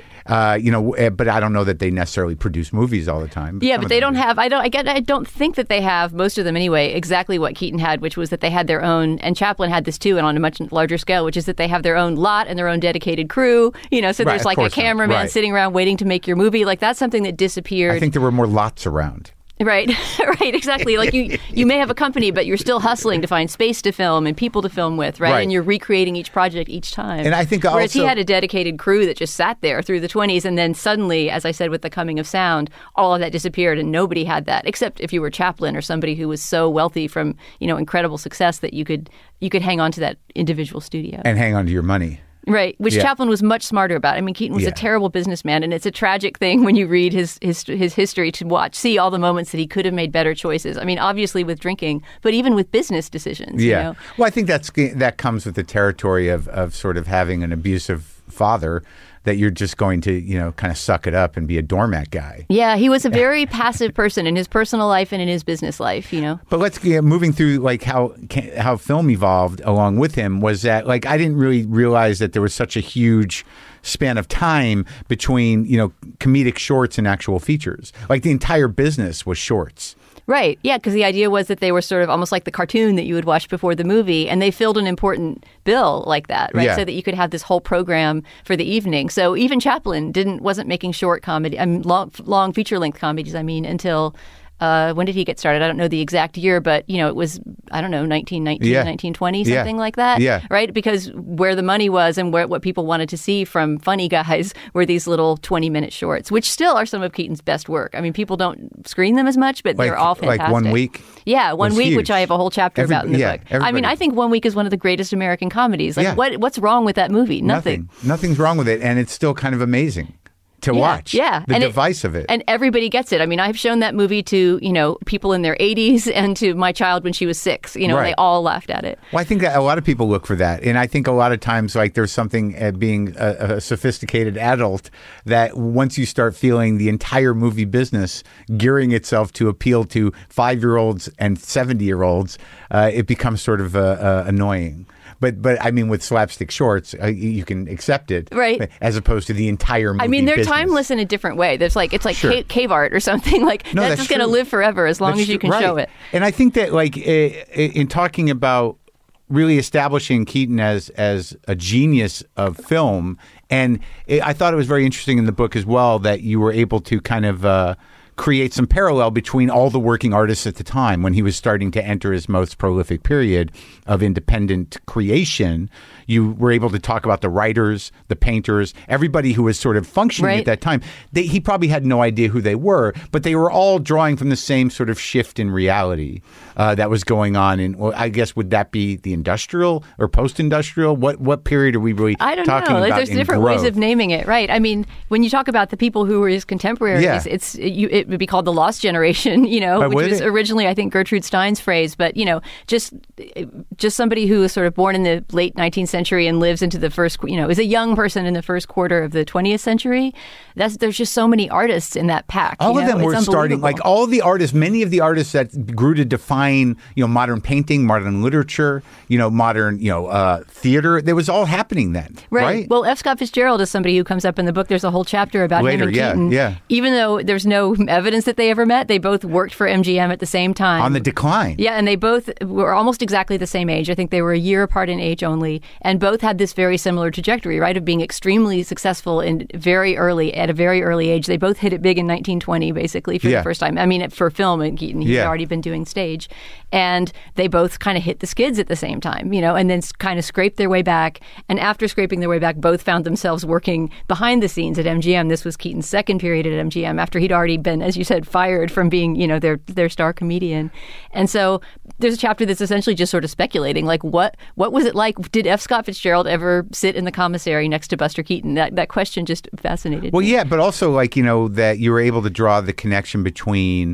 But I don't know that they necessarily produce movies all the time. Yeah, but they don't have. I don't think that they have, most of them anyway, exactly what Keaton had, which was that they had their own, and Chaplin had this too, and on a much larger scale, which is that they have their own lot and their own dedicated crew. So there's like a cameraman sitting around waiting to make your movie. Like that's something that disappeared. I think there were more lots around. Right, right, exactly. Like you may have a company, but you're still hustling to find space to film and people to film with, right? And you're recreating each project each time. And I think whereas he had a dedicated crew that just sat there through the 20s, and then suddenly, as I said, with the coming of sound, all of that disappeared, and nobody had that, except if you were Chaplin or somebody who was so wealthy from incredible success that you could hang on to that individual studio and hang on to your money. Right, which Chaplin was much smarter about. I mean, Keaton was a terrible businessman, and it's a tragic thing when you read his history to see all the moments that he could have made better choices. I mean, obviously with drinking, but even with business decisions. Yeah. Well, I think that comes with the territory of sort of having an abusive father, that you're just going to, kind of suck it up and be a doormat guy. Yeah, he was a very passive person in his personal life and in his business life, But let's moving through like how film evolved along with him was that like I didn't really realize that there was such a huge span of time between, comedic shorts and actual features. Like the entire business was shorts. Right. Yeah, because the idea was that they were sort of almost like the cartoon that you would watch before the movie, and they filled an important bill like that, right? Yeah. So that you could have this whole program for the evening. So even Chaplin wasn't making short comedy, long feature-length comedies, until... when did he get started? I don't know the exact year, but, it was, 1919, 1920, something like that. Yeah. Right? Because where the money was and what people wanted to see from funny guys were these little 20-minute shorts, which still are some of Keaton's best work. I mean, people don't screen them as much, but they're all fantastic. Like 1 Week? Yeah, 1 Week, huge. Which I have a whole chapter about in the book. Everybody. I mean, I think 1 Week is one of the greatest American comedies. Like, what's wrong with that movie? Nothing. Nothing's wrong with it, and it's still kind of amazing to watch. Yeah. The device of it. And everybody gets it. I mean, I've shown that movie to, people in their 80s and to my child when she was 6. Right. They all laughed at it. Well, I think that a lot of people look for that. And I think a lot of times, like, there's something at being a sophisticated adult that once you start feeling the entire movie business gearing itself to appeal to 5-year-olds and 70-year-olds, it becomes sort of annoying. But I mean, with slapstick shorts, you can accept it, right? As opposed to the entire movie. I mean, they're business. Timeless in a different way. It's like sure. Cave art or something. Like that's just going to live forever as long as you can show it. And I think that, like, in talking about really establishing Keaton as a genius of film, and I thought it was very interesting in the book as well that you were able to kind of create some parallel between all the working artists at the time when he was starting to enter his most prolific period of independent creation. You were able to talk about the writers, the painters, everybody who was sort of functioning at that time. He probably had no idea who they were, but they were all drawing from the same sort of shift in reality that was going on. Well, I guess, would that be the industrial or post-industrial? What period are we really talking about? I don't know. There's different ways of naming it, right? I mean, when you talk about the people who were his contemporaries, it would be called the Lost Generation, which was originally, I think, Gertrude Stein's phrase. But, just somebody who was sort of born in the late 19th century and lives into the first, is a young person in the first quarter of the 20th century. There's just so many artists in that pack. All of them were starting, like all of the artists, many of the artists that grew to define, modern painting, modern literature, modern, theater. That was all happening then, right? Well, F. Scott Fitzgerald is somebody who comes up in the book. There's a whole chapter about him and Keaton. Yeah. Even though there's no evidence that they ever met, they both worked for MGM at the same time. On the decline. Yeah, and they both were almost exactly the same age. I think they were a year apart in age only, and both had this very similar trajectory, right, of being extremely successful at a very early age. They both hit it big in 1920, basically, for the first time. I mean, for film, and Keaton, he'd already been doing stage. And they both kind of hit the skids at the same time, and then kind of scraped their way back. And after scraping their way back, both found themselves working behind the scenes at MGM. This was Keaton's second period at MGM, after he'd already been, as you said, fired from being, their star comedian. And so there's a chapter that's essentially just sort of speculating, like, what was it like? Did F. Scott Fitzgerald ever sit in the commissary next to Buster Keaton? That question just fascinated me. Well, yeah, but also, like, that you were able to draw the connection between,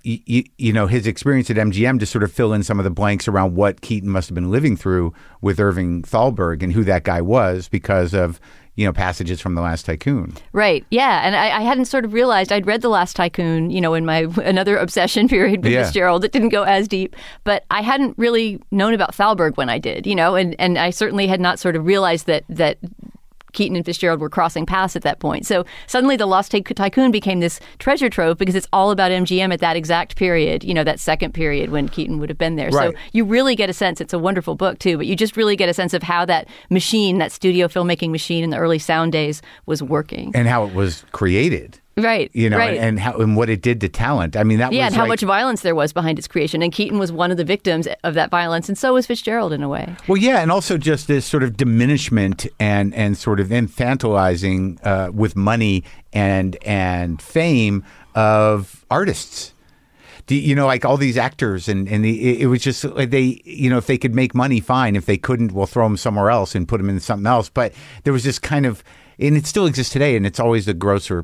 his experience at MGM to sort of fill in some of the blanks around what Keaton must have been living through with Irving Thalberg and who that guy was because of, passages from The Last Tycoon. Right. Yeah. And I hadn't sort of realized I'd read The Last Tycoon, in my another obsession period with Fitzgerald. It didn't go as deep, but I hadn't really known about Thalberg when I did, and I certainly had not sort of realized that Keaton and Fitzgerald were crossing paths at that point. So suddenly The Lost Tycoon became this treasure trove because it's all about MGM at that exact period, that second period when Keaton would have been there. Right. So you really get a sense, it's a wonderful book too, but you just really get a sense of how that machine, that studio filmmaking machine in the early sound days was working. And how it was created. Right. Right. And what it did to talent. I mean, that was and how much violence there was behind its creation. And Keaton was one of the victims of that violence, and so was Fitzgerald in a way. Well, yeah, and also just this sort of diminishment and sort of infantilizing with money and fame of artists. Like all these actors, and it was just like they, if they could make money, fine. If they couldn't, we'll throw them somewhere else and put them into something else. But there was this kind of, and it still exists today, and it's always the grosser,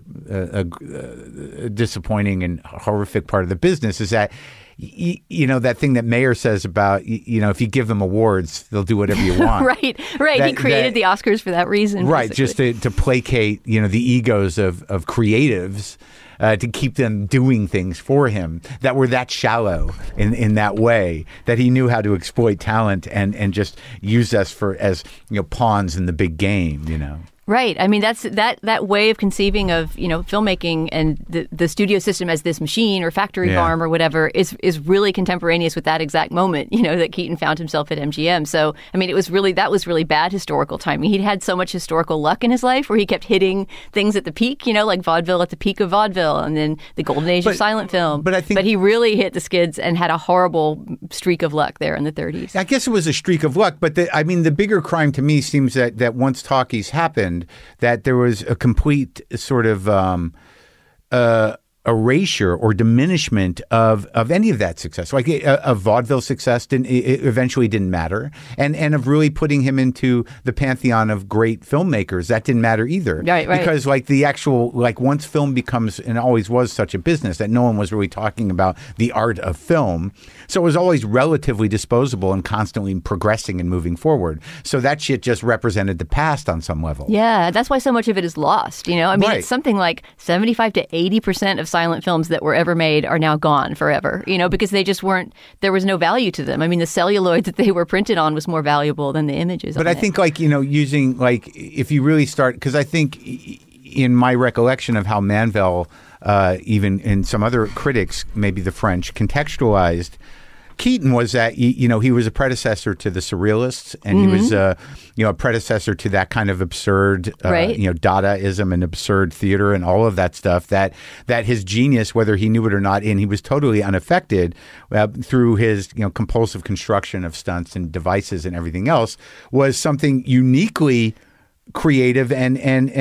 disappointing and horrific part of the business is that, that thing that Mayer says about, if you give them awards, they'll do whatever you want. Right. He created the Oscars for that reason. Right, basically. just to placate, the egos of creatives. To keep them doing things for him that were that shallow in that way, that he knew how to exploit talent and just use us as pawns in the big game, Right. I mean, that's that way of conceiving of, filmmaking and the studio system as this machine or factory farm or whatever is really contemporaneous with that exact moment, that Keaton found himself at MGM. So, I mean, that was really bad historical timing. He'd had so much historical luck in his life where he kept hitting things at the peak, like vaudeville at the peak of vaudeville and then the golden age of silent film. But he really hit the skids and had a horrible streak of luck there in the 30s. I guess it was a streak of luck, but the bigger crime to me seems that once talkies happened, that there was a complete sort of erasure or diminishment of any of that success. Like a vaudeville success eventually didn't matter, and of really putting him into the pantheon of great filmmakers, that didn't matter either. Right. Because the actual once film becomes, and always was, such a business that no one was really talking about the art of film, so it was always relatively disposable and constantly progressing and moving forward. So that shit just represented the past on some level. Yeah, that's why so much of it is lost. I mean, Right. It's something like 75 to 80% of silent films that were ever made are now gone forever, because they just weren't, there was no value to them. I mean, the celluloid that they were printed on was more valuable than the images. But I think using if you really start, because I think in my recollection of how Manville, even in some other critics, maybe the French, contextualized Keaton was that, he was a predecessor to the Surrealists, and he was a predecessor to that kind of absurd, Dadaism and absurd theater and all of that stuff, that his genius, whether he knew it or not, and he was totally unaffected through his, compulsive construction of stunts and devices and everything else, was something uniquely creative and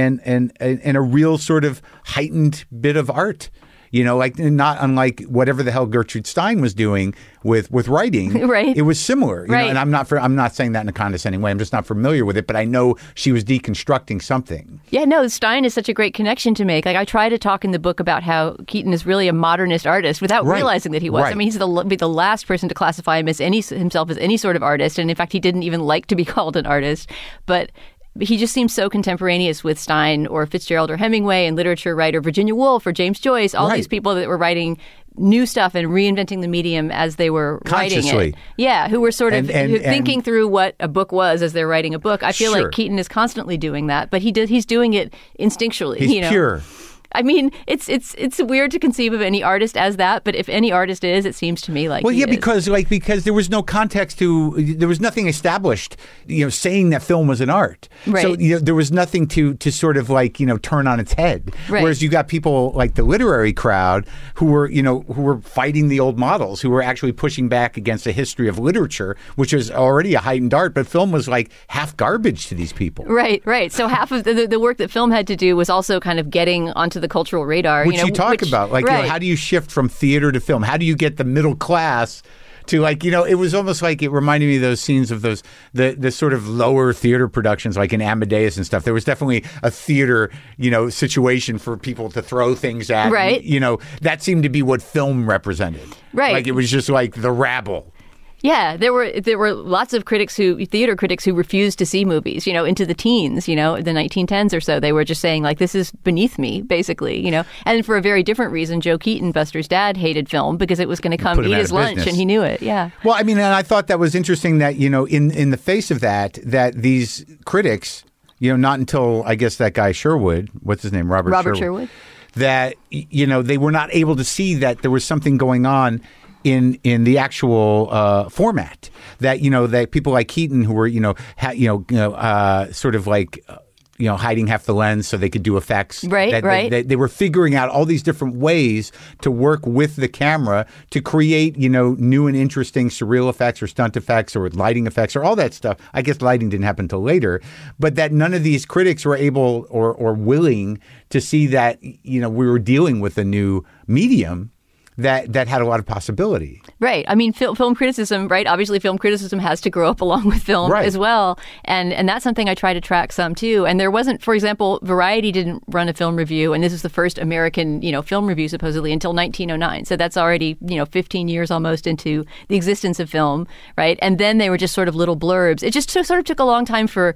a real sort of heightened bit of art. Not unlike whatever the hell Gertrude Stein was doing with writing. Right. It was similar. Right. And I'm not saying that in a condescending way. I'm just not familiar with it, but I know she was deconstructing something. Yeah, no, Stein is such a great connection to make. I try to talk in the book about how Keaton is really a modernist artist without realizing that he was. Right. I mean, he's the last person to classify himself as any sort of artist, and in fact, he didn't even like to be called an artist. But he just seems so contemporaneous with Stein or Fitzgerald or Hemingway and literature writer Virginia Woolf or James Joyce, all these people that were writing new stuff and reinventing the medium as they were writing it. Yeah, who were sort of thinking through what a book was as they're writing a book. I feel like Keaton is constantly doing that, but he's doing it instinctually. He's pure. I mean, it's weird to conceive of any artist as that, but if any artist is, it seems to me like he is. because there was no context there was nothing established, saying that film was an art. Right. So there was nothing to sort of turn on its head. Right. Whereas you got people like the literary crowd who were fighting the old models, who were actually pushing back against a history of literature, which was already a heightened art, but film was like half garbage to these people. Right. So half of the work that film had to do was also kind of getting onto the cultural radar. Which you talk about. How do you shift from theater to film? How do you get the middle class to it was almost like it reminded me of those scenes of the sort of lower theater productions like in Amadeus and stuff. There was definitely a theater, situation for people to throw things at. Right. That seemed to be what film represented. Right. Like it was just like the rabble. Yeah, there were lots of theater critics who refused to see movies, into the teens, the 1910s or so. They were just saying, like, this is beneath me, basically, And for a very different reason, Joe Keaton, Buster's dad, hated film because it was going to come eat his lunch, and he knew it, yeah. Well, I mean, and I thought that was interesting that, in the face of that these critics, not until, I guess, that guy Sherwood, what's his name? Robert Sherwood. That, they were not able to see that there was something going on in the actual format, that that people like Keaton, who were sort of like hiding half the lens so they could do effects, right. They were figuring out all these different ways to work with the camera to create new and interesting surreal effects or stunt effects or lighting effects or all that stuff. I guess lighting didn't happen until later, but that none of these critics were able or willing to see that we were dealing with a new medium that had a lot of possibility. Right. I mean, film criticism, right? Obviously, film criticism has to grow up along with film as well. And that's something I try to track some, too. And there wasn't, for example, Variety didn't run a film review, and this is the first American, film review, supposedly, until 1909. So that's already, 15 years almost into the existence of film, right? And then they were just sort of little blurbs. It just sort of took a long time for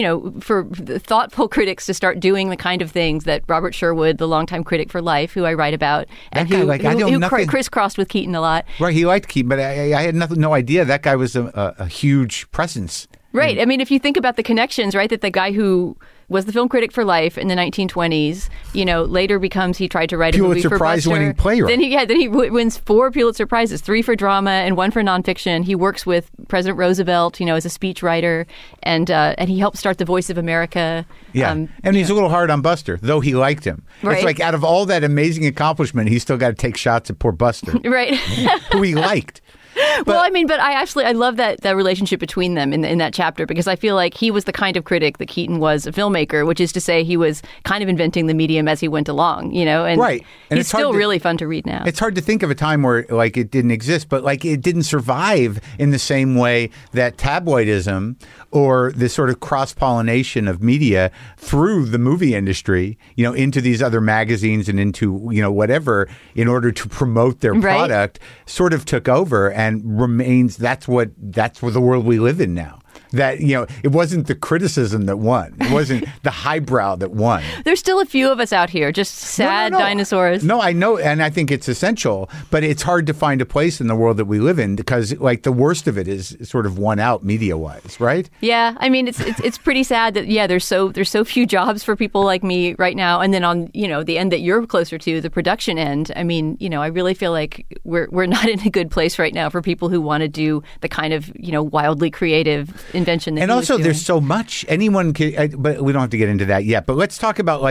thoughtful critics to start doing the kind of things that Robert Sherwood, the longtime critic for Life, who I write about, and who crisscrossed with Keaton a lot. Right, he liked Keaton, but I had no idea that guy was a huge presence. Right. I mean, if you think about the connections, right, that the guy who was the film critic for Life in the 1920s, later he tried to write a movie for Buster. Pulitzer Prize-winning playwright. Then he wins 4 Pulitzer Prizes, 3 for drama and 1 for nonfiction. He works with President Roosevelt, as a speechwriter, and he helped start the Voice of America. Yeah, and he's a little hard on Buster, though he liked him. Right. It's like out of all that amazing accomplishment, he's still got to take shots at poor Buster, right? Who he liked. But I love that relationship between them in that chapter, because I feel like he was the kind of critic that Keaton was a filmmaker, which is to say he was kind of inventing the medium as he went along, and right. And he's still really fun to read now. It's hard to think of a time where it didn't exist, but it didn't survive in the same way that tabloidism or this sort of cross-pollination of media through the movie industry, into these other magazines and into, whatever, in order to promote their product, sort of took over and remains. That's what the world we live in now. That, it wasn't the criticism that won. It wasn't the highbrow that won. There's still a few of us out here, just sad dinosaurs. No, I know, and I think it's essential, but it's hard to find a place in the world that we live in because, the worst of it is sort of won out media-wise, right? Yeah, I mean, it's pretty sad that there's so few jobs for people like me right now, and then on the end that you're closer to, the production end. I mean, I really feel like we're not in a good place right now for people who want to do the kind of wildly creative invention that and also there's so much anyone can, but we don't have to get into that yet. But let's talk about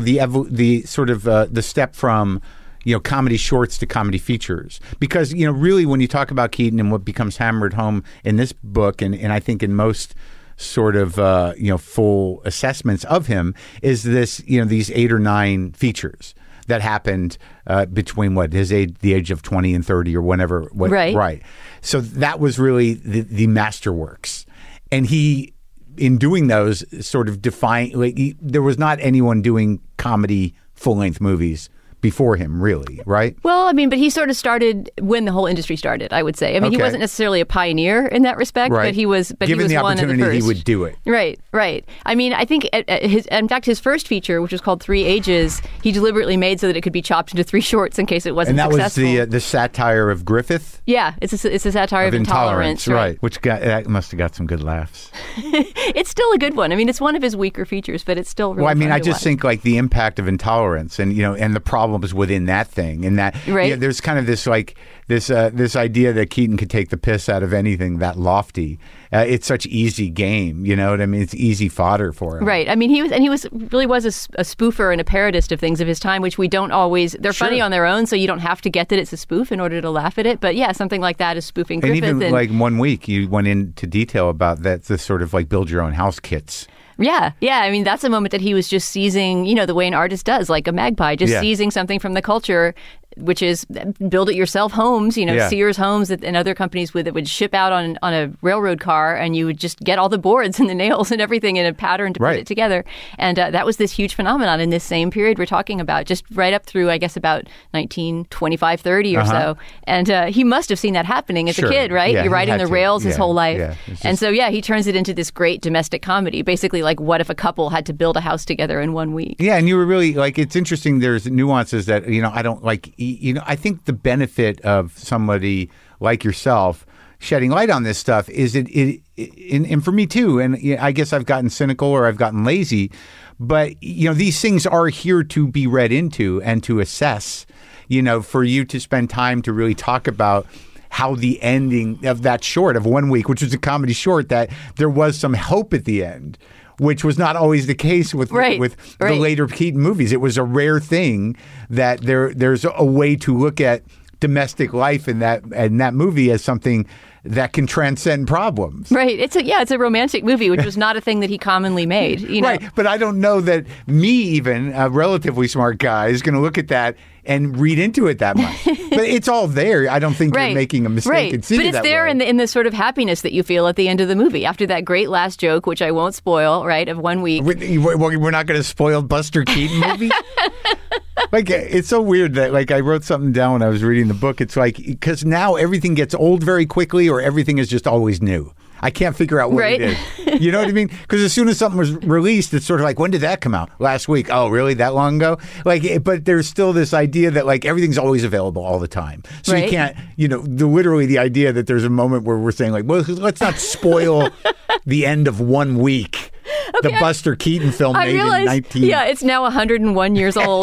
the sort of the step from comedy shorts to comedy features, because really when you talk about Keaton and what becomes hammered home in this book and I think in most sort of full assessments of him is this these 8 or 9 features that happened between the age of 20 and 30 or whenever. Right. So that was really the masterworks. And he, in doing those, sort of defined, there was not anyone doing comedy full-length movies before him, really, right? Well, I mean, but he sort of started when the whole industry started, I would say. I mean, he wasn't necessarily a pioneer in that respect, but he was Given he was the one of the opportunity, first. he would do it. Right. I mean, I think, in fact, his first feature, which was called 3 Ages, he deliberately made so that it could be chopped into 3 shorts in case it wasn't successful. And that was the satire of Griffith? Yeah, it's a satire of intolerance. Right. That must have got some good laughs. It's still a good one. I mean, it's one of his weaker features, but it's still really Well, I mean, fun I to just watch. think the impact of intolerance and, and the problems within that thing, and that there's kind of this this idea that Keaton could take the piss out of anything that lofty. It's such easy game, you know what I mean? It's easy fodder for him. Right. I mean, he really was a spoofer and a parodist of things of his time, which we don't always. They're funny on their own, so you don't have to get that it's a spoof in order to laugh at it. But yeah, something like that is spoofing Griffith. And even 1 week, you went into detail about that. The sort of build your own house kits. Yeah. I mean, that's a moment that he was just seizing, the way an artist does, like a magpie, just seizing something from the culture which is build it yourself homes, Yeah. Sears homes and other companies that would ship out on a railroad car, and you would just get all the boards and the nails and everything in a pattern to put Right. it together. And that was this huge phenomenon in this same period we're talking about, just right up through, I guess, about 1925, 30 or so. And he must have seen that happening as Sure. a kid, right? Yeah, You're he riding had the to. rails his Yeah, whole life. yeah. It's And just- so, he turns it into this great domestic comedy, basically like what if a couple had to build a house together in 1 week. Yeah, and you were really like, it's interesting. There's nuances that I don't like. I think the benefit of somebody like yourself shedding light on this stuff is and for me too. And I guess I've gotten cynical or I've gotten lazy, but these things are here to be read into and to assess. For you to spend time to really talk about how the ending of that short of 1 week, which was a comedy short, that there was some hope at the end, which was not always the case with the later Keaton movies. It was a rare thing that there's a way to look at domestic life in that movie as something that can transcend problems. Right. It's a romantic movie, which was not a thing that he commonly made. Right. But I don't know that me, even a relatively smart guy, is going to look at that and read into it that much. But it's all there. I don't think you're making a mistake in seeing it that way. But it's there in the sort of happiness that you feel at the end of the movie after that great last joke, which I won't spoil, right, of 1 week. We're not going to spoil Buster Keaton movie? Like, it's so weird that, like, I wrote something down when I was reading the book. It's like, because now everything gets old very quickly, or everything is just always new. I can't figure out what it is. You know what I mean? Because as soon as something was released, it's sort of like, when did that come out? Last week. Oh, really? That long ago? Like, but there's still this idea that, like, everything's always available all the time. So you can't, literally the idea that there's a moment where we're saying, like, well, let's not spoil the end of 1 week. Okay, the Buster Keaton film made in 19... Yeah, it's now 101 years old.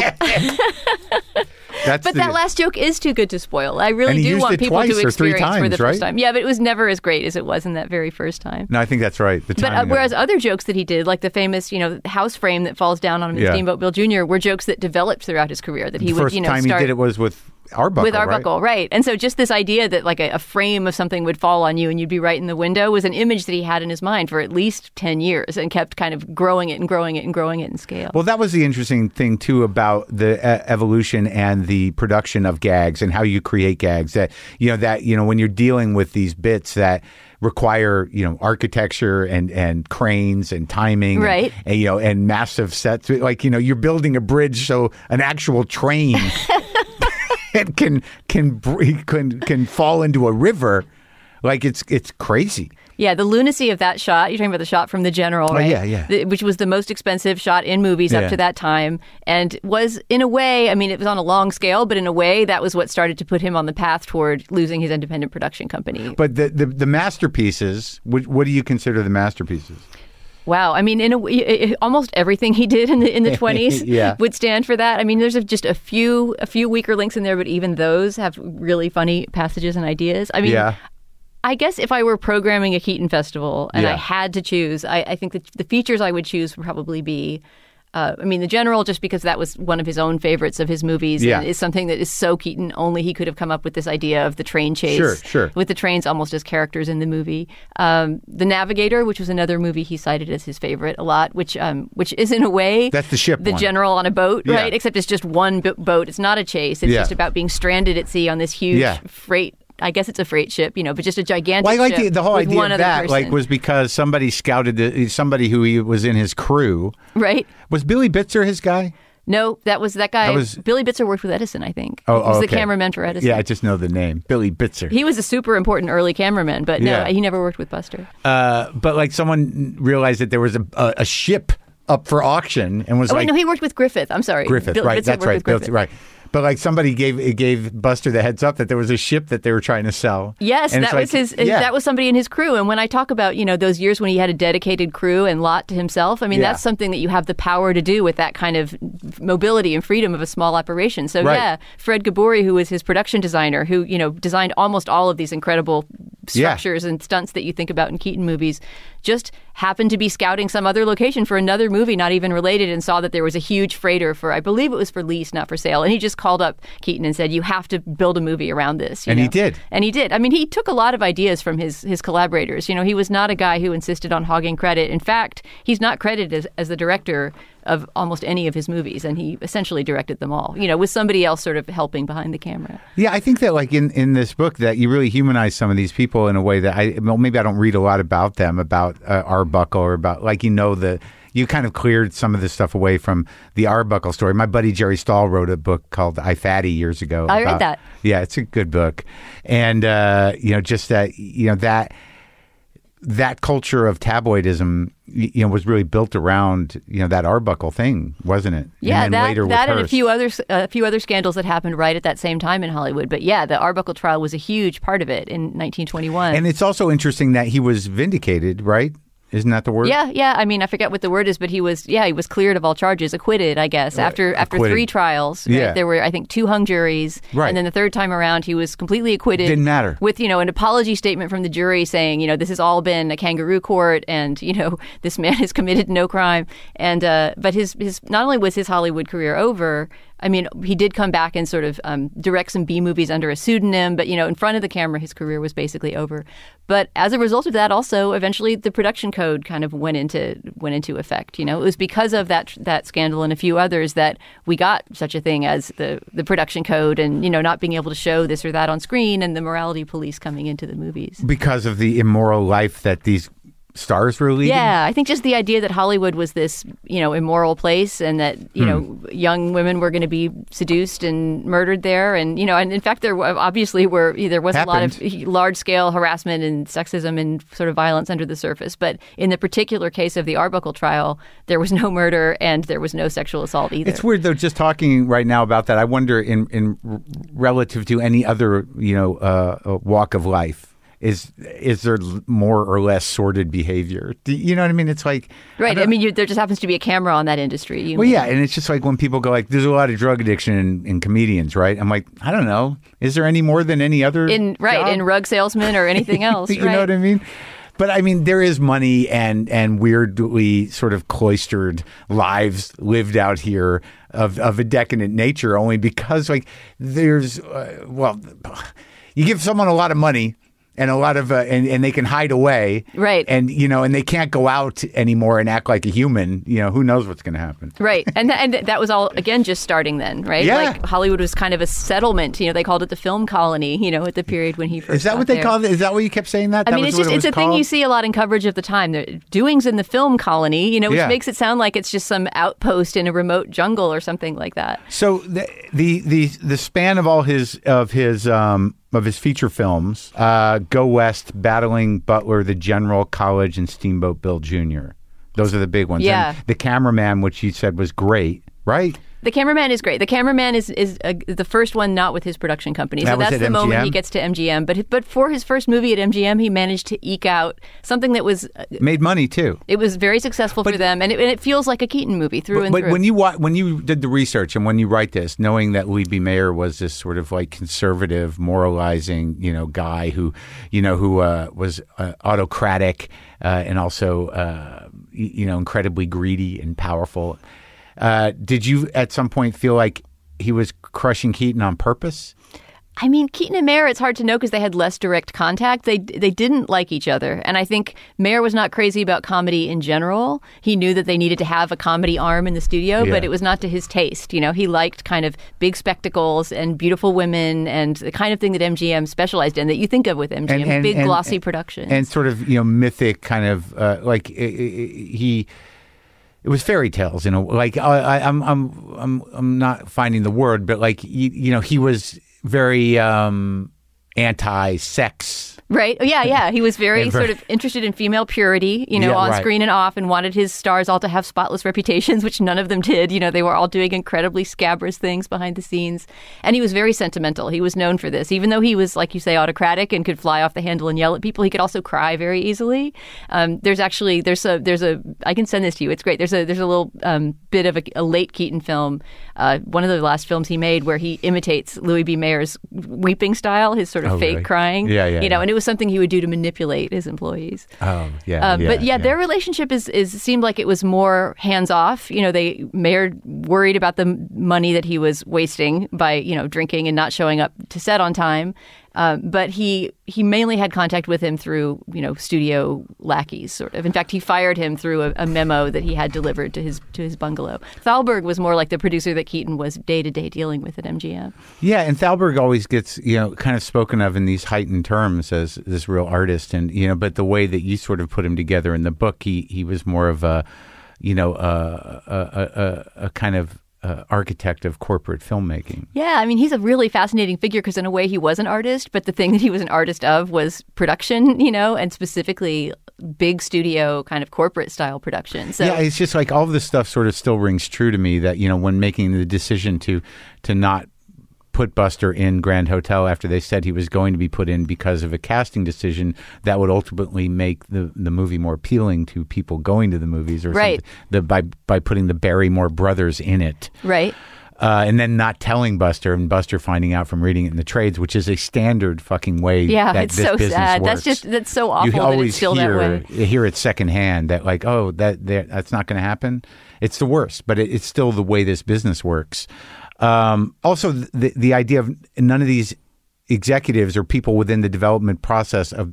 But that last joke is too good to spoil. I really do want people to experience for the first time. Yeah, but it was never as great as it was in that very first time. No, I think that's right. But whereas other jokes that he did, like the famous, house frame that falls down on him in Steamboat Bill Jr., were jokes that developed throughout his career. That he would, first time he did it was with Arbuckle, with Arbuckle, right? And so just this idea that like a frame of something would fall on you and you'd be right in the window was an image that he had in his mind for at least 10 years and kept kind of growing it and growing it and growing it in scale. Well, that was the interesting thing too about the evolution and the production of gags and how you create gags. That when you're dealing with these bits that require architecture and cranes and timing, right? And massive sets. Like you're building a bridge so an actual train can fall into a river. Like it's crazy. Yeah, the lunacy of that shot. You're talking about the shot from The General, right? Yeah. Which was the most expensive shot in movies up to that time, and was in a way. I mean, it was on a long scale, but in a way, that was what started to put him on the path toward losing his independent production company. But the masterpieces. What do you consider the masterpieces? Wow, I mean, almost everything he did in the 20s would stand for that. I mean, there's just a few weaker links in there, but even those have really funny passages and ideas. I mean, I guess if I were programming a Keaton Festival and I had to choose, I think that the features I would choose would probably be. The General, just because that was one of his own favorites of his movies, and is something that is so Keaton. Only he could have come up with this idea of the train chase, sure. with the trains almost as characters in the movie. The Navigator, which was another movie he cited as his favorite a lot, which is in a way that's the ship, the one. General on a boat, right? Except it's just one boat. It's not a chase. It's just about being stranded at sea on this huge freight. I guess it's a freight ship, but just a gigantic ship. Well, I like the whole idea of that, person. was because somebody scouted somebody who he was in his crew. Right. Was Billy Bitzer his guy? No, that guy. Billy Bitzer worked with Edison, I think. He was the cameraman for Edison. Yeah, I just know the name, Billy Bitzer. He was a super important early cameraman, but no, he never worked with Buster. But like someone realized that there was a ship up for auction and was no, he worked with Griffith. I'm sorry. Griffith, right? That's right. Right. But like somebody gave Buster the heads up that there was a ship that they were trying to sell. Yes, and that was that was somebody in his crew. And when I talk about those years when he had a dedicated crew and lot to himself, I mean that's something that you have the power to do with that kind of mobility and freedom of a small operation. So Fred Gaboury, who was his production designer, who designed almost all of these incredible structures and stunts that you think about in Keaton movies, just happened to be scouting some other location for another movie, not even related, and saw that there was a huge freighter for, I believe it was for lease, not for sale. And he just just called up Keaton and said, "You have to build a movie around this." And he did. And he did. I mean, he took a lot of ideas from his collaborators. He was not a guy who insisted on hogging credit. In fact, he's not credited as the director of almost any of his movies, and he essentially directed them all, with somebody else sort of helping behind the camera. Yeah, I think that like in this book that you really humanize some of these people in a way that maybe I don't read a lot about them, about Arbuckle, or about you kind of cleared some of this stuff away from the Arbuckle story. My buddy Jerry Stahl wrote a book called I Fatty years ago. I read that. Yeah, it's a good book. And, just that, that culture of tabloidism, was really built around, that Arbuckle thing, wasn't it? Yeah, and then later with and Hearst. a few other scandals that happened right at that same time in Hollywood. But yeah, the Arbuckle trial was a huge part of it in 1921. And it's also interesting that he was vindicated, right? Isn't that the word? Yeah. I mean, I forget what the word is, but he was cleared of all charges, acquitted, I guess, after acquitted. 3 trials. Right? Yeah. There were, I think, 2 hung juries. Right. And then the third time around, he was completely acquitted. Didn't matter. With, an apology statement from the jury saying, this has all been a kangaroo court and, this man has committed no crime. And, but his not only was his Hollywood career over, I mean, he did come back and sort of direct some B movies under a pseudonym, but, in front of the camera, his career was basically over. But as a result of that, also, eventually the production code kind of went into effect. It was because of that scandal and a few others that we got such a thing as the production code and, not being able to show this or that on screen and the morality police coming into the movies. Because of the immoral life that these stars were leading? Yeah, I think just the idea that Hollywood was this, immoral place and that, young women were going to be seduced and murdered there. And, and in fact, there was a lot of large-scale harassment and sexism and sort of violence under the surface. But in the particular case of the Arbuckle trial, there was no murder and there was no sexual assault either. It's weird, though, just talking right now about that. I wonder, in relative to any other, walk of life, is there more or less sordid behavior? You know what I mean? It's like... Right. There just happens to be a camera on that industry. Yeah. And it's just like when people go like, there's a lot of drug addiction in comedians, right? I'm like, I don't know. Is there any more than any other in rug salesmen or anything else? You know what I mean? But I mean, there is money and weirdly sort of cloistered lives lived out here of a decadent nature only because like there's, you give someone a lot of money and a lot of and they can hide away, right? And and they can't go out anymore and act like a human. Who knows what's going to happen, right? And that was all again just starting then, right? Yeah. Like Hollywood was kind of a settlement. They called it the film colony. At the period when he first. Is that what they called it? Is that what you kept saying that? I mean, it's a thing you see a lot in coverage of the time. The doings in the film colony, which makes it sound like it's just some outpost in a remote jungle or something like that. So the span of all his feature films, Go West, Battling Butler, The General, College, and Steamboat Bill Jr. Those are the big ones. Yeah. And The Cameraman, which you said was great, right? The Cameraman is great. The Cameraman is the first one not with his production company. So that's the moment he gets to MGM. But for his first movie at MGM, he managed to eke out something that was... made money, too. It was very successful for them, and it feels like a Keaton movie through and through. But when you did the research and when you write this, knowing that Louis B. Mayer was this sort of like conservative, moralizing, guy who was autocratic and also, incredibly greedy and powerful... did you at some point feel like he was crushing Keaton on purpose? I mean, Keaton and Mayer, it's hard to know because they had less direct contact. They didn't like each other. And I think Mayer was not crazy about comedy in general. He knew that they needed to have a comedy arm in the studio, but it was not to his taste. He liked kind of big spectacles and beautiful women and the kind of thing that MGM specialized in that you think of with MGM, and big glossy production. And sort of, mythic kind of it was fairy tales, like I'm not finding the word, but like he was very anti-sex. Right. Yeah. He was very sort of interested in female purity, on screen and off, and wanted his stars all to have spotless reputations, which none of them did. They were all doing incredibly scabrous things behind the scenes. And he was very sentimental. He was known for this. Even though he was, like you say, autocratic and could fly off the handle and yell at people, he could also cry very easily. There's a I can send this to you. It's great. There's a little bit of a late Keaton film, one of the last films he made, where he imitates Louis B. Mayer's weeping style, his sort of Oh, fake really? crying. Yeah, And it was something he would do to manipulate his employees. Oh, yeah. But their relationship seemed like it was more hands off. Mayer worried about the money that he was wasting by drinking and not showing up to set on time. But he mainly had contact with him through, studio lackeys, sort of. In fact, he fired him through a memo that he had delivered to his bungalow. Thalberg was more like the producer that Keaton was day-to-day dealing with at MGM. Yeah, and Thalberg always gets, kind of spoken of in these heightened terms as this real artist. And, but the way that you sort of put him together in the book, he was more of a kind of architect of corporate filmmaking. Yeah, I mean, he's a really fascinating figure because in a way he was an artist, but the thing that he was an artist of was production, and specifically big studio kind of corporate style production. So yeah, it's just like all of this stuff sort of still rings true to me that, when making the decision to not put Buster in Grand Hotel after they said he was going to be put in because of a casting decision that would ultimately make the movie more appealing to people going to the movies, or right. something, by putting the Barrymore brothers in it. Right. And then not telling Buster, and Buster finding out from reading it in the trades, which is a standard fucking way that it's this so business sad. works. That's so awful you that it's still that way. You hear it secondhand that like, oh, that's not going to happen. It's the worst, but it's still the way this business works. Also, the idea of none of these executives or people within the development process of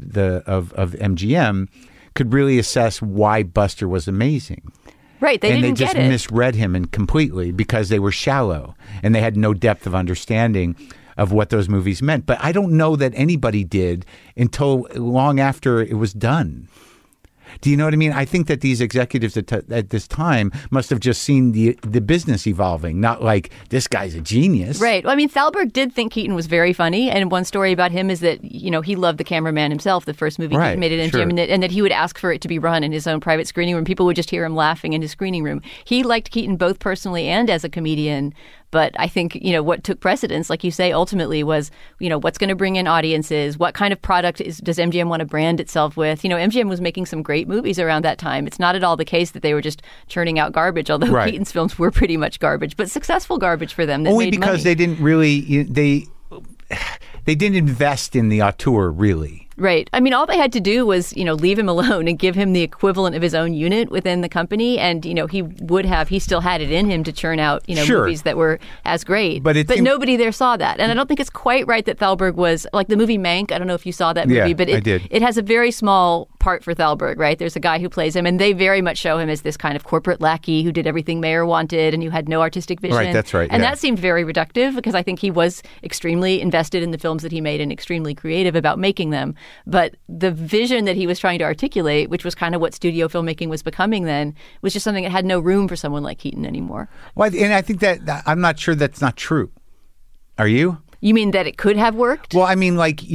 MGM could really assess why Buster was amazing. Right, they didn't just get it. misread him completely because they were shallow and they had no depth of understanding of what those movies meant. But I don't know that anybody did until long after it was done. Do you know what I mean? I think that these executives at this time must have just seen the business evolving, not like, this guy's a genius. Right. Well, I mean, Thalberg did think Keaton was very funny. And one story about him is that, he loved The Cameraman himself, the first movie Keaton made at MGM, sure. and that he would ask for it to be run in his own private screening room. People would just hear him laughing in his screening room. He liked Keaton both personally and as a comedian. But I think, what took precedence, like you say, ultimately was, what's going to bring in audiences? What kind of product does MGM want to brand itself with? MGM was making some great movies around that time. It's not at all the case that they were just churning out garbage, although right. Keaton's films were pretty much garbage, but successful garbage for them. That Only made because money. they didn't really, they didn't invest in the auteur, really. Right. I mean, all they had to do was, leave him alone and give him the equivalent of his own unit within the company. And, he still had it in him to churn out, sure. movies that were as great. But nobody there saw that. And I don't think it's quite right that Thalberg was, like the movie Mank, I don't know if you saw that movie, yeah, but I did. It has a very small part for Thalberg, right? There's a guy who plays him, and they very much show him as this kind of corporate lackey who did everything Mayer wanted and who had no artistic vision. Right, that's right. And yeah. that seemed very reductive because I think he was extremely invested in the films that he made and extremely creative about making them. But the vision that he was trying to articulate, which was kind of what studio filmmaking was becoming then, was just something that had no room for someone like Keaton anymore. Well, and I think that I'm not sure that's not true. Are you? You mean that it could have worked? Well, I mean, like,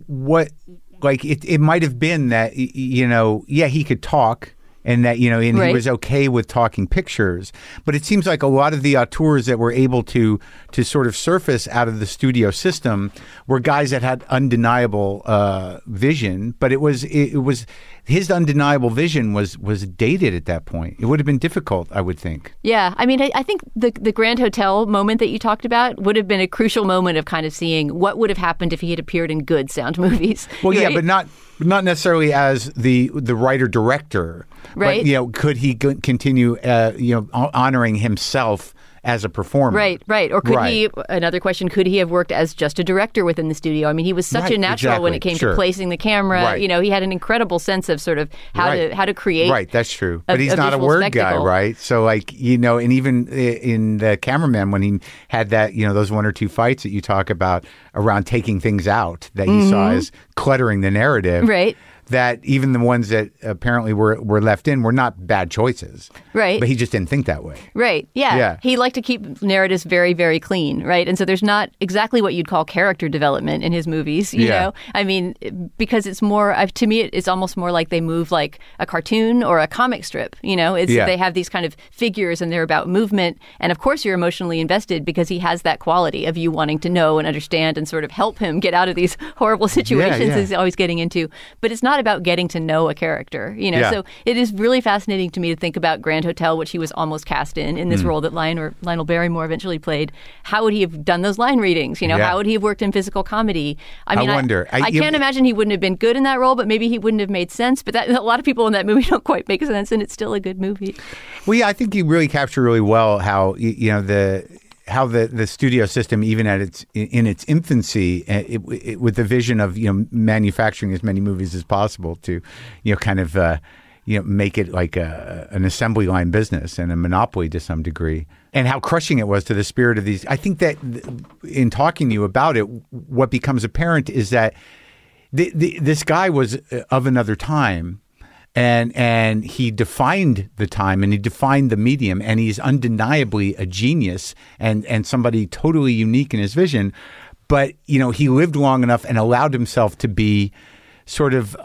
it might have been that, he could talk. And that, and right. he was okay with talking pictures. But it seems like a lot of the auteurs that were able to sort of surface out of the studio system were guys that had undeniable vision. But it was his undeniable vision was dated at that point. It would have been difficult, I would think. Yeah. I mean, I think the Grand Hotel moment that you talked about would have been a crucial moment of kind of seeing what would have happened if he had appeared in good sound movies. Well, right? yeah, but not necessarily as the writer-director. Right. But, could he continue, honoring himself as a performer? Right. Or could he, another question, could he have worked as just a director within the studio? I mean, he was such a natural when it came to placing the camera. Right. He had an incredible sense of sort of how to create. Right, that's true. But he's not a visual word spectacle. guy, right? So, and even in The Cameraman, when he had that, those one or two fights that you talk about around taking things out that you saw as cluttering the narrative. Right. That even the ones that apparently were left in were not bad choices. Right. But he just didn't think that way. Right. Yeah. Yeah. He liked to keep narratives very, very clean, right? And so there's not exactly what you'd call character development in his movies, you know? I mean, because it's more, to me, it's almost more like they move like a cartoon or a comic strip, They have these kind of figures and they're about movement. And of course you're emotionally invested because he has that quality of you wanting to know and understand and sort of help him get out of these horrible situations he's always getting into. But it's not not about getting to know a character, you know. Yeah. So it is really fascinating to me to think about Grand Hotel, which he was almost cast in this role that Lionel Barrymore eventually played. How would he have done those line readings? You know, Yeah. how would he have worked in physical comedy? I mean, wonder. I can't imagine he wouldn't have been good in that role, but maybe he wouldn't have made sense. But a lot of people in that movie don't quite make sense, and it's still a good movie. Well, yeah, I think you really capture really well how the studio system, even at in its infancy, with the vision of manufacturing as many movies as possible to kind of make it like an assembly line business and a monopoly to some degree, and how crushing it was to the spirit of these. I think that in talking to you about it, what becomes apparent is that this guy was of another time. And he defined the time and he defined the medium, and he's undeniably a genius and somebody totally unique in his vision. But, he lived long enough and allowed himself to be sort of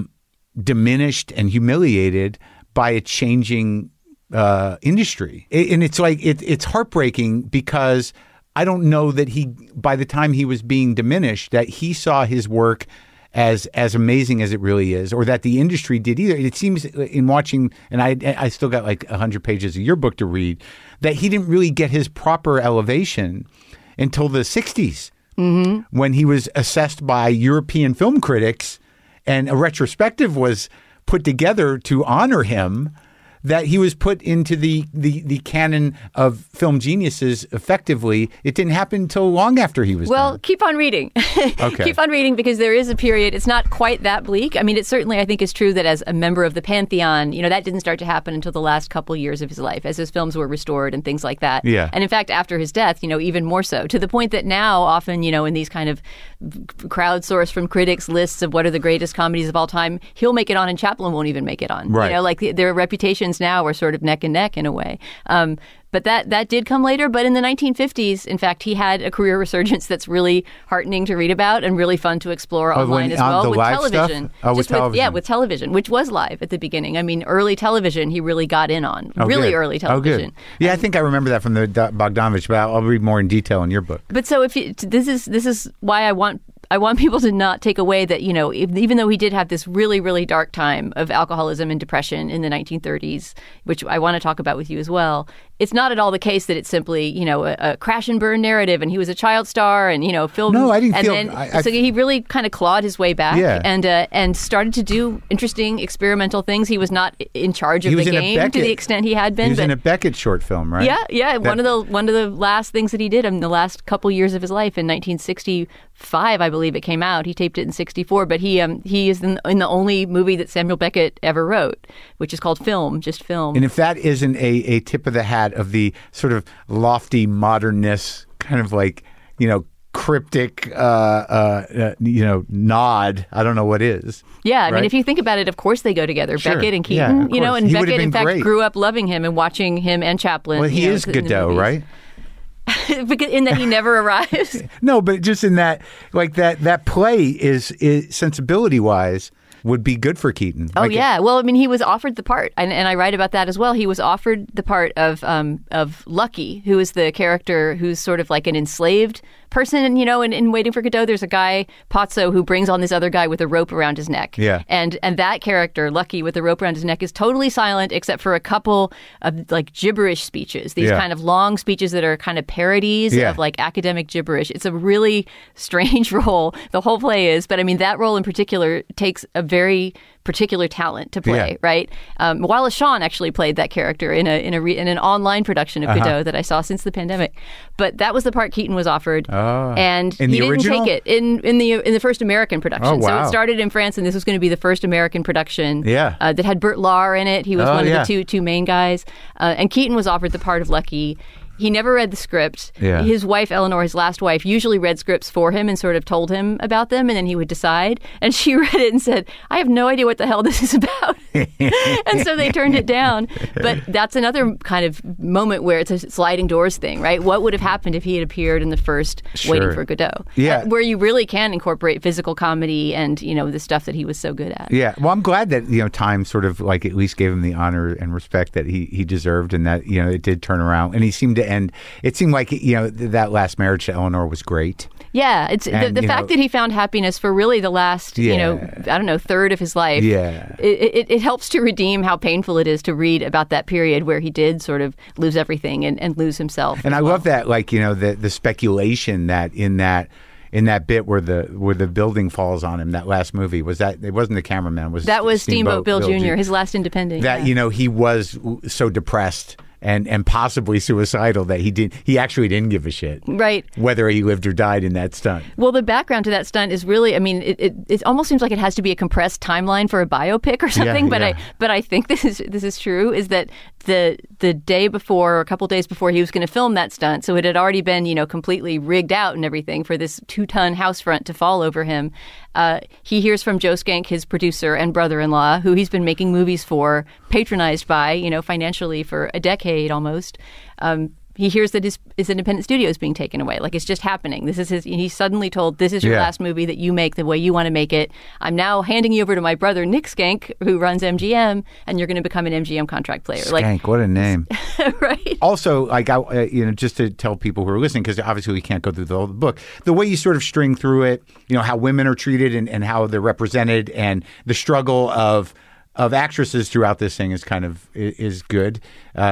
diminished and humiliated by a changing industry. And it's like it's heartbreaking because I don't know that by the time he was being diminished, that he saw his work as amazing as it really is, or that the industry did either. It seems in watching, and I still got like 100 pages of your book to read, that he didn't really get his proper elevation until the 60s, when he was assessed by European film critics, and a retrospective was put together to honor him, that he was put into the canon of film geniuses effectively. It didn't happen until long after he was done. Keep on reading. Okay. Keep on reading, because there is a period. It's not quite that bleak. I mean, it certainly, I think, is true that as a member of the Pantheon, that didn't start to happen until the last couple years of his life, as his films were restored and things like that. Yeah. And in fact, after his death, even more so, to the point that now often, in these kind of crowdsourced from critics lists of what are the greatest comedies of all time, he'll make it on and Chaplin won't even make it on. Right. Like their reputations now are sort of neck and neck in a way. But that did come later. But in the 1950s, in fact, he had a career resurgence that's really heartening to read about and really fun to explore online as well, with television. With television. With television, which was live at the beginning. I mean, early television, he really got in on. Early television. Oh, good. Yeah, I think I remember that from the Bogdanovich, but I'll read more in detail in your book. But so this is why I want people to not take away that, even though he did have this really, really dark time of alcoholism and depression in the 1930s, which I want to talk about with you as well, it's not at all the case that it's simply, a crash and burn narrative and he was a child star and, film. No, I didn't and feel... Then, so he really kind of clawed his way back and started to do interesting experimental things. He was not in charge of the game to the extent he had been. He was in a Beckett short film, right? Yeah. One of the last things that he did in the last couple years of his life in 1965, I believe it came out. He taped it in 1964, but he is in the only movie that Samuel Beckett ever wrote, which is called Film, just Film. And if that isn't a tip of the hat of the sort of lofty modernness, kind of like, cryptic, nod, I don't know what is. Yeah, I right? mean, if you think about it, of course they go together. Sure. Beckett and Yeah, Keaton, of course. and He would Beckett, have in been fact, great. grew up loving him and watching him and Chaplin. Well, he is in the Godot, movies. right? Because in that he never arrives. No, but just in that, like that play is sensibility wise would be good for Keaton. Oh, yeah. Well, I mean, he was offered the part, and I write about that as well. He was offered the part of Lucky, who is the character who's sort of like an enslaved person, and in Waiting for Godot, there's a guy, Pozzo, who brings on this other guy with a rope around his neck. Yeah. And that character, Lucky, with the rope around his neck, is totally silent except for a couple of like gibberish speeches, these kind of long speeches that are kind of parodies of like academic gibberish. It's a really strange role, the whole play is, but I mean, that role in particular takes a very particular talent to play, right? Wallace Shawn actually played that character in an online production of Godot that I saw since the pandemic. But that was the part Keaton was offered, and in he the didn't original? take it in the first American production. Oh, wow. So it started in France, and this was going to be the first American production Yeah. that had Burt Lahr in it. He was one of the two main guys, and Keaton was offered the part of Lucky. He never read the script. Yeah. His wife, Eleanor, his last wife, usually read scripts for him and sort of told him about them, and then he would decide. And she read it and said, I have no idea what the hell this is about. And so they turned it down. But that's another kind of moment where it's a sliding doors thing, right? What would have happened if he had appeared in the first Waiting for Godot? Yeah. Where you really can incorporate physical comedy and, the stuff that he was so good at. Yeah. Well, I'm glad that, time sort of like at least gave him the honor and respect that he deserved, and that, it did turn around. And he seemed to end, it seemed like, that last marriage to Eleanor was great. Yeah, it's the fact that he found happiness for really the last, third of his life. Yeah. It helps to redeem how painful it is to read about that period where he did sort of lose everything and lose himself. And I love that, the speculation that in that bit where the building falls on him, that last movie, it wasn't the cameraman, that was Steamboat Bill Jr., his last independent. That, he was so depressed and possibly suicidal that he actually didn't give a shit. Right. Whether he lived or died in that stunt. Well, the background to that stunt is really, it almost seems like it has to be a compressed timeline for a biopic or something, but I think this is true, is that the day before, or a couple days before he was going to film that stunt, so it had already been, completely rigged out and everything for this 2-ton house front to fall over him. He hears from Joe Skank, his producer and brother-in-law, who he's been making movies for, patronized by, financially for a decade almost. He hears that his independent studio is being taken away. Like, it's just happening. He's suddenly told, this is your last movie that you make the way you want to make it. I'm now handing you over to my brother, Nick Skank, who runs MGM, and you're going to become an MGM contract player. Skank, what a name. Right. Also, just to tell people who are listening, because obviously we can't go through the whole book, the way you sort of string through it, how women are treated and how they're represented, and the struggle of actresses throughout this thing is good.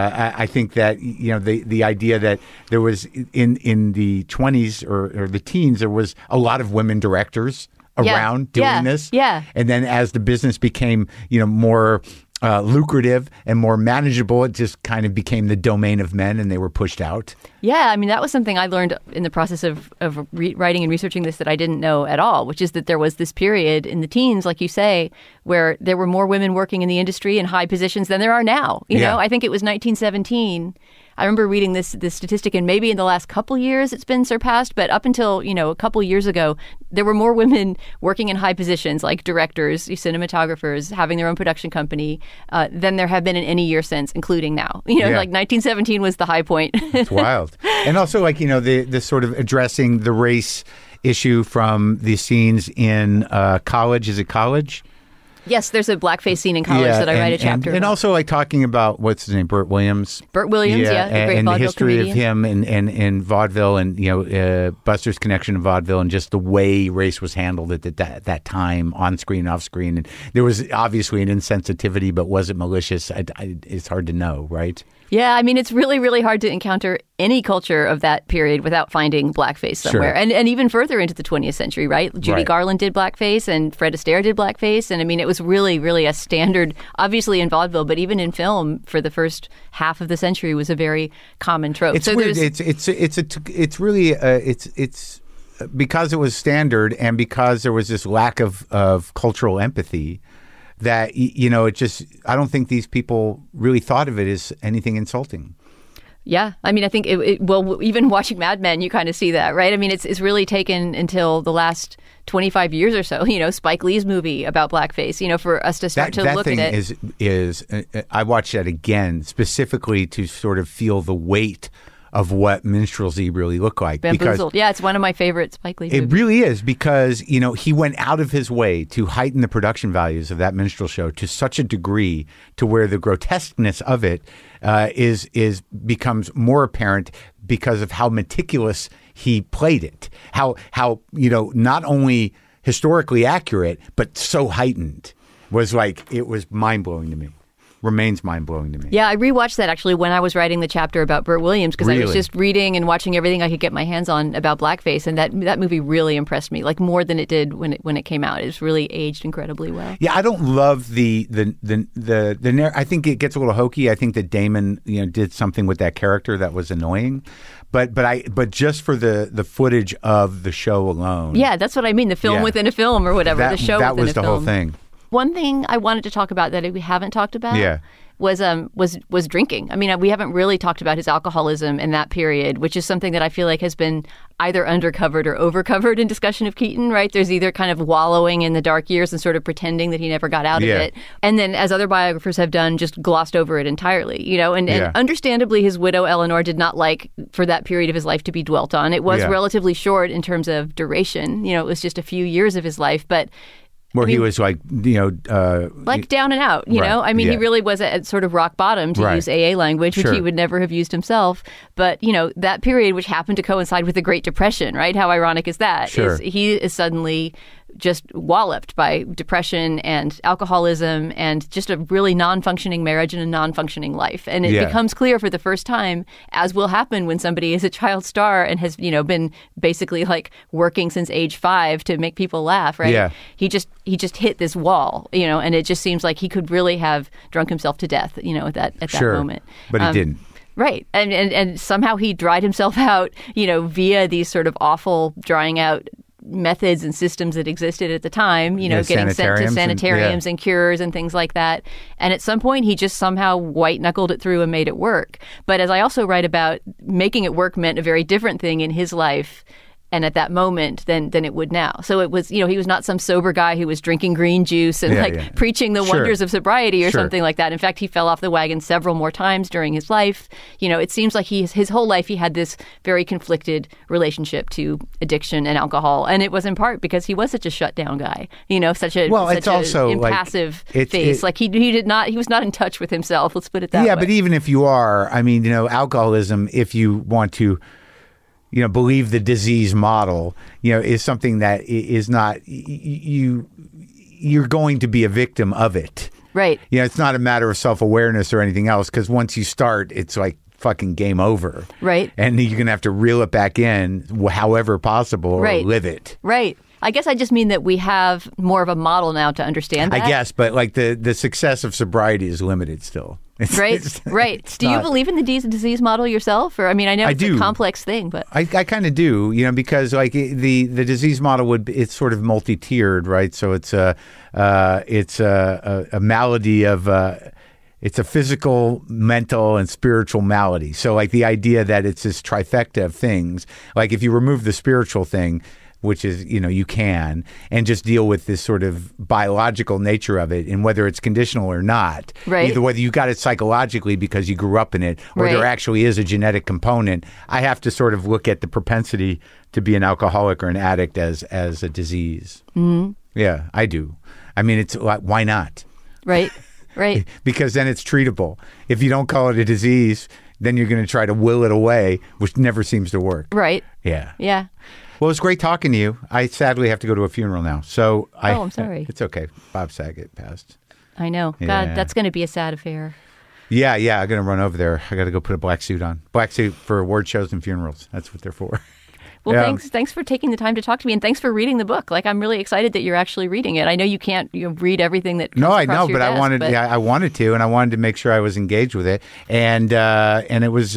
I think that the idea that there was in the 20s or the teens, there was a lot of women directors around doing this. Yeah. And then as the business became more lucrative and more manageable, it just kind of became the domain of men, and they were pushed out. Yeah, that was something I learned in the process of writing and researching this that I didn't know at all, which is that there was this period in the teens, like you say, where there were more women working in the industry in high positions than there are now. You know, I think it was 1917. I remember reading this statistic, and maybe in the last couple years it's been surpassed, but up until, a couple years ago, there were more women working in high positions like directors, cinematographers, having their own production company, than there have been in any year since, including now. Like 1917 was the high point. It's wild. And also, the sort of addressing the race issue from the scenes in college. Is it college? Yes, there's a blackface scene in college that I write a chapter and about. also talking about, what's his name, Burt Williams? Burt Williams, the great and vaudeville the history comedian. of him and vaudeville, and Buster's connection to vaudeville, and just the way race was handled at that time, on screen, off screen. And there was obviously an insensitivity, but was it malicious? It's hard to know, right? Yeah, it's really, really hard to encounter any culture of that period without finding blackface somewhere. Sure. And even further into the 20th century, right? Judy Garland did blackface, and Fred Astaire did blackface. And it was really, really a standard, obviously in vaudeville, but even in film for the first half of the century was a very common trope. It's weird. It's really because it was standard, and because there was this lack of cultural empathy, that, I don't think these people really thought of it as anything insulting. Yeah. I think, even watching Mad Men, you kind of see that, right? It's really taken until the last 25 years or so, Spike Lee's movie about blackface, for us to start to look at it. That thing is I watched that again specifically to sort of feel the weight of what minstrelsy really looked like. Bamboozled. Yeah, it's one of my favorite Spike Lee movies. It really is, because, he went out of his way to heighten the production values of that minstrel show to such a degree to where the grotesqueness of it becomes more apparent because of how meticulous he played it. How not only historically accurate, but so heightened. It was mind-blowing to me. Remains mind-blowing to me. Yeah, I rewatched that actually when I was writing the chapter about Burt Williams, because I was just reading and watching everything I could get my hands on about blackface, and that movie really impressed me, more than it did when it came out. It's really aged incredibly well. Yeah, I don't love the I think it gets a little hokey. I think that Damon did something with that character that was annoying. But just for the footage of the show alone. Yeah, that's what I mean. The film within a film or whatever. The show that within was a the film. whole thing. One thing I wanted to talk about that we haven't talked about was drinking. We haven't really talked about his alcoholism in that period, which is something that I feel like has been either undercovered or overcovered in discussion of Keaton, right? There's either kind of wallowing in the dark years and sort of pretending that he never got out of it. And then, as other biographers have done, just glossed over it entirely, And understandably, his widow, Eleanor, did not like for that period of his life to be dwelt on. It was relatively short in terms of duration. It was just a few years of his life, but Where he was like, like down and out, you know? I mean, he really was at sort of rock bottom, to use AA language, which he would never have used himself. But, that period, which happened to coincide with the Great Depression, right? How ironic is that? He is suddenly just walloped by depression and alcoholism and just a really non-functioning marriage and a non-functioning life. And it becomes clear for the first time, as will happen when somebody is a child star and has, been basically like working since age 5 to make people laugh, right? Yeah. He just hit this wall, and it just seems like he could really have drunk himself to death, at that moment. But he didn't. Right. And somehow he dried himself out, via these sort of awful drying out methods and systems that existed at the time, getting sent to sanitariums and cures and things like that. And at some point, he just somehow white-knuckled it through and made it work. But as I also write about, making it work meant a very different thing in his life and at that moment than it would now. So it was, he was not some sober guy who was drinking green juice and preaching the wonders of sobriety or something like that. In fact, he fell off the wagon several more times during his life. It seems like his whole life he had this very conflicted relationship to addiction and alcohol. And it was in part because he was such a shut down guy, such a impassive face. He was not in touch with himself. Let's put it that way. Yeah, but even if you are, alcoholism, if you want to believe the disease model, is something that is not, you're going to be a victim of it. Right. It's not a matter of self-awareness or anything else, because once you start, it's like fucking game over. Right. And you're going to have to reel it back in however possible or live it. Right. I guess I just mean that we have more of a model now to understand that. I guess, but like the success of sobriety is limited still. Right. Do you believe in the disease model yourself? Or I know it's a complex thing, but I kind of do, because like the disease model it's sort of multi-tiered, right? So it's a malady of it's a physical, mental, and spiritual malady. So like the idea that it's this trifecta of things, like if you remove the spiritual thing, which is, you can, and just deal with this sort of biological nature of it and whether it's conditional or not. Right. Either whether you got it psychologically because you grew up in it or there actually is a genetic component. I have to sort of look at the propensity to be an alcoholic or an addict as a disease. Mm-hmm. Yeah, I do. It's like, why not? Right. Because then it's treatable. If you don't call it a disease, then you're going to try to will it away, which never seems to work. Right. Yeah. Yeah. Well, it's great talking to you. I sadly have to go to a funeral now. So I'm sorry. It's okay. Bob Saget passed. I know. God, that's going to be a sad affair. Yeah. I'm going to run over there. I got to go put a black suit on. Black suit for award shows and funerals. That's what they're for. Well, thanks for taking the time to talk to me, and thanks for reading the book. Like, I'm really excited that you're actually reading it. I know you can't read everything that comes across your desk, I wanted to, and I wanted to make sure I was engaged with it, and it was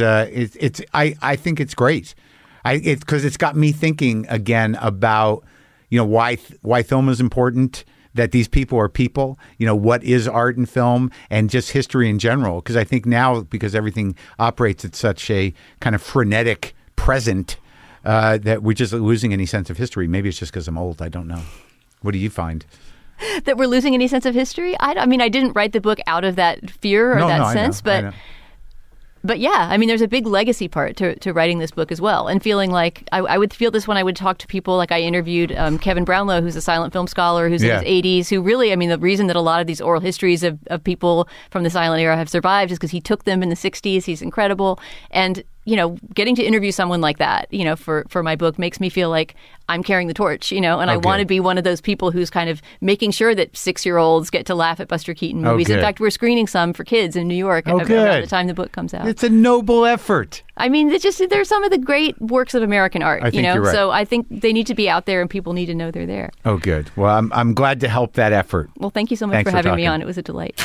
I think it's great. Because it's got me thinking again about why film is important, that these people are people, what is art and film, and just history in general. Because I think now, because everything operates at such a kind of frenetic present, that we're just losing any sense of history. Maybe it's just because I'm old. I don't know. What do you find? That we're losing any sense of history? I didn't write the book out of that fear or that sense, But yeah, there's a big legacy part to writing this book as well, and feeling like I would feel this when I would talk to people. Like I interviewed Kevin Brownlow, who's a silent film scholar, who's in his 80s, who really, the reason that a lot of these oral histories of people from the silent era have survived is because he took them in the 60s. He's incredible. And getting to interview someone like that, for my book makes me feel like I'm carrying the torch, and I want to be one of those people who's kind of making sure that 6-year-olds get to laugh at Buster Keaton movies. In fact, we're screening some for kids in New York around the time the book comes out. It's a noble effort. They're some of the great works of American art, I think you're right. So I think they need to be out there and people need to know they're there. Oh, good. Well, I'm glad to help that effort. Well, thank you so much for having me on. It was a delight.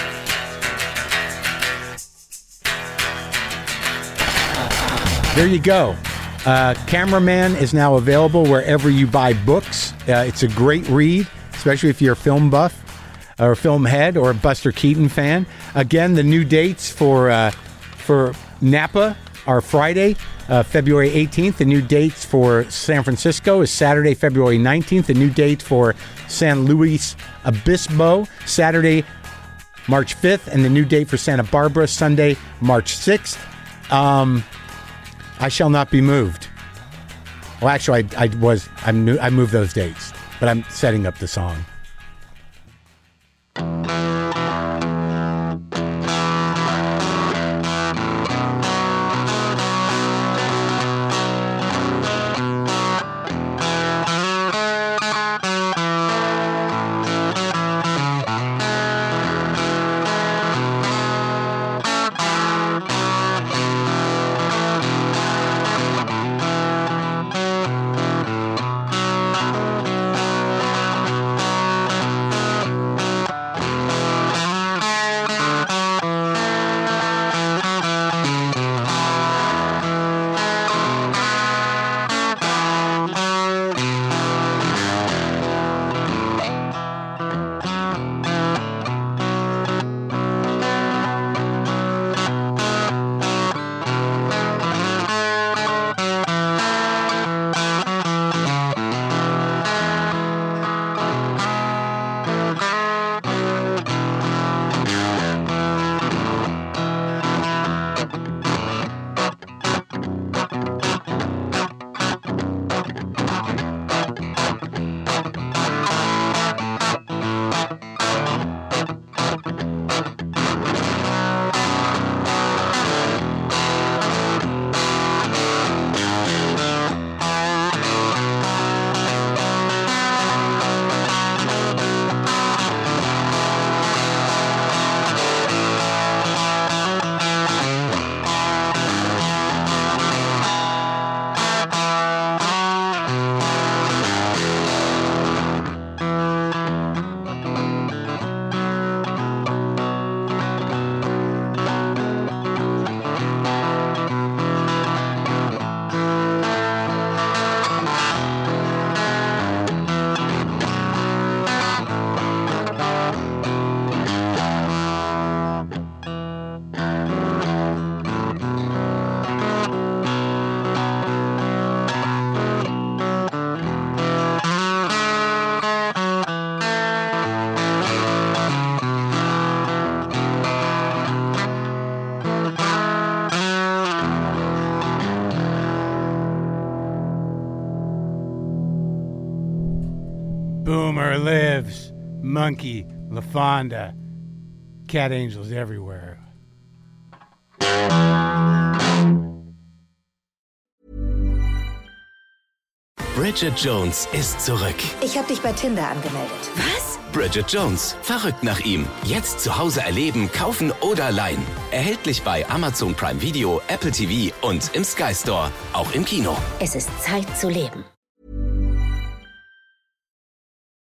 There you go. Cameraman is now available wherever you buy books. It's a great read, especially if you're a film buff or a film head or a Buster Keaton fan. Again, the new dates for Napa are Friday, February 18th. The new dates for San Francisco is Saturday, February 19th. The new date for San Luis Obispo, Saturday, March 5th. And the new date for Santa Barbara, Sunday, March 6th. I Shall Not Be Moved. Well, actually, I moved those dates, but I'm setting up the song. There lives Monkey LaFonda. Cat angels everywhere. Bridget Jones ist zurück. Ich habe dich bei Tinder angemeldet. Was? Bridget Jones, verrückt nach ihm. Jetzt zu Hause erleben, kaufen oder leihen. Erhältlich bei Amazon Prime Video, Apple TV und im Sky Store. Auch im Kino. Es ist Zeit zu leben.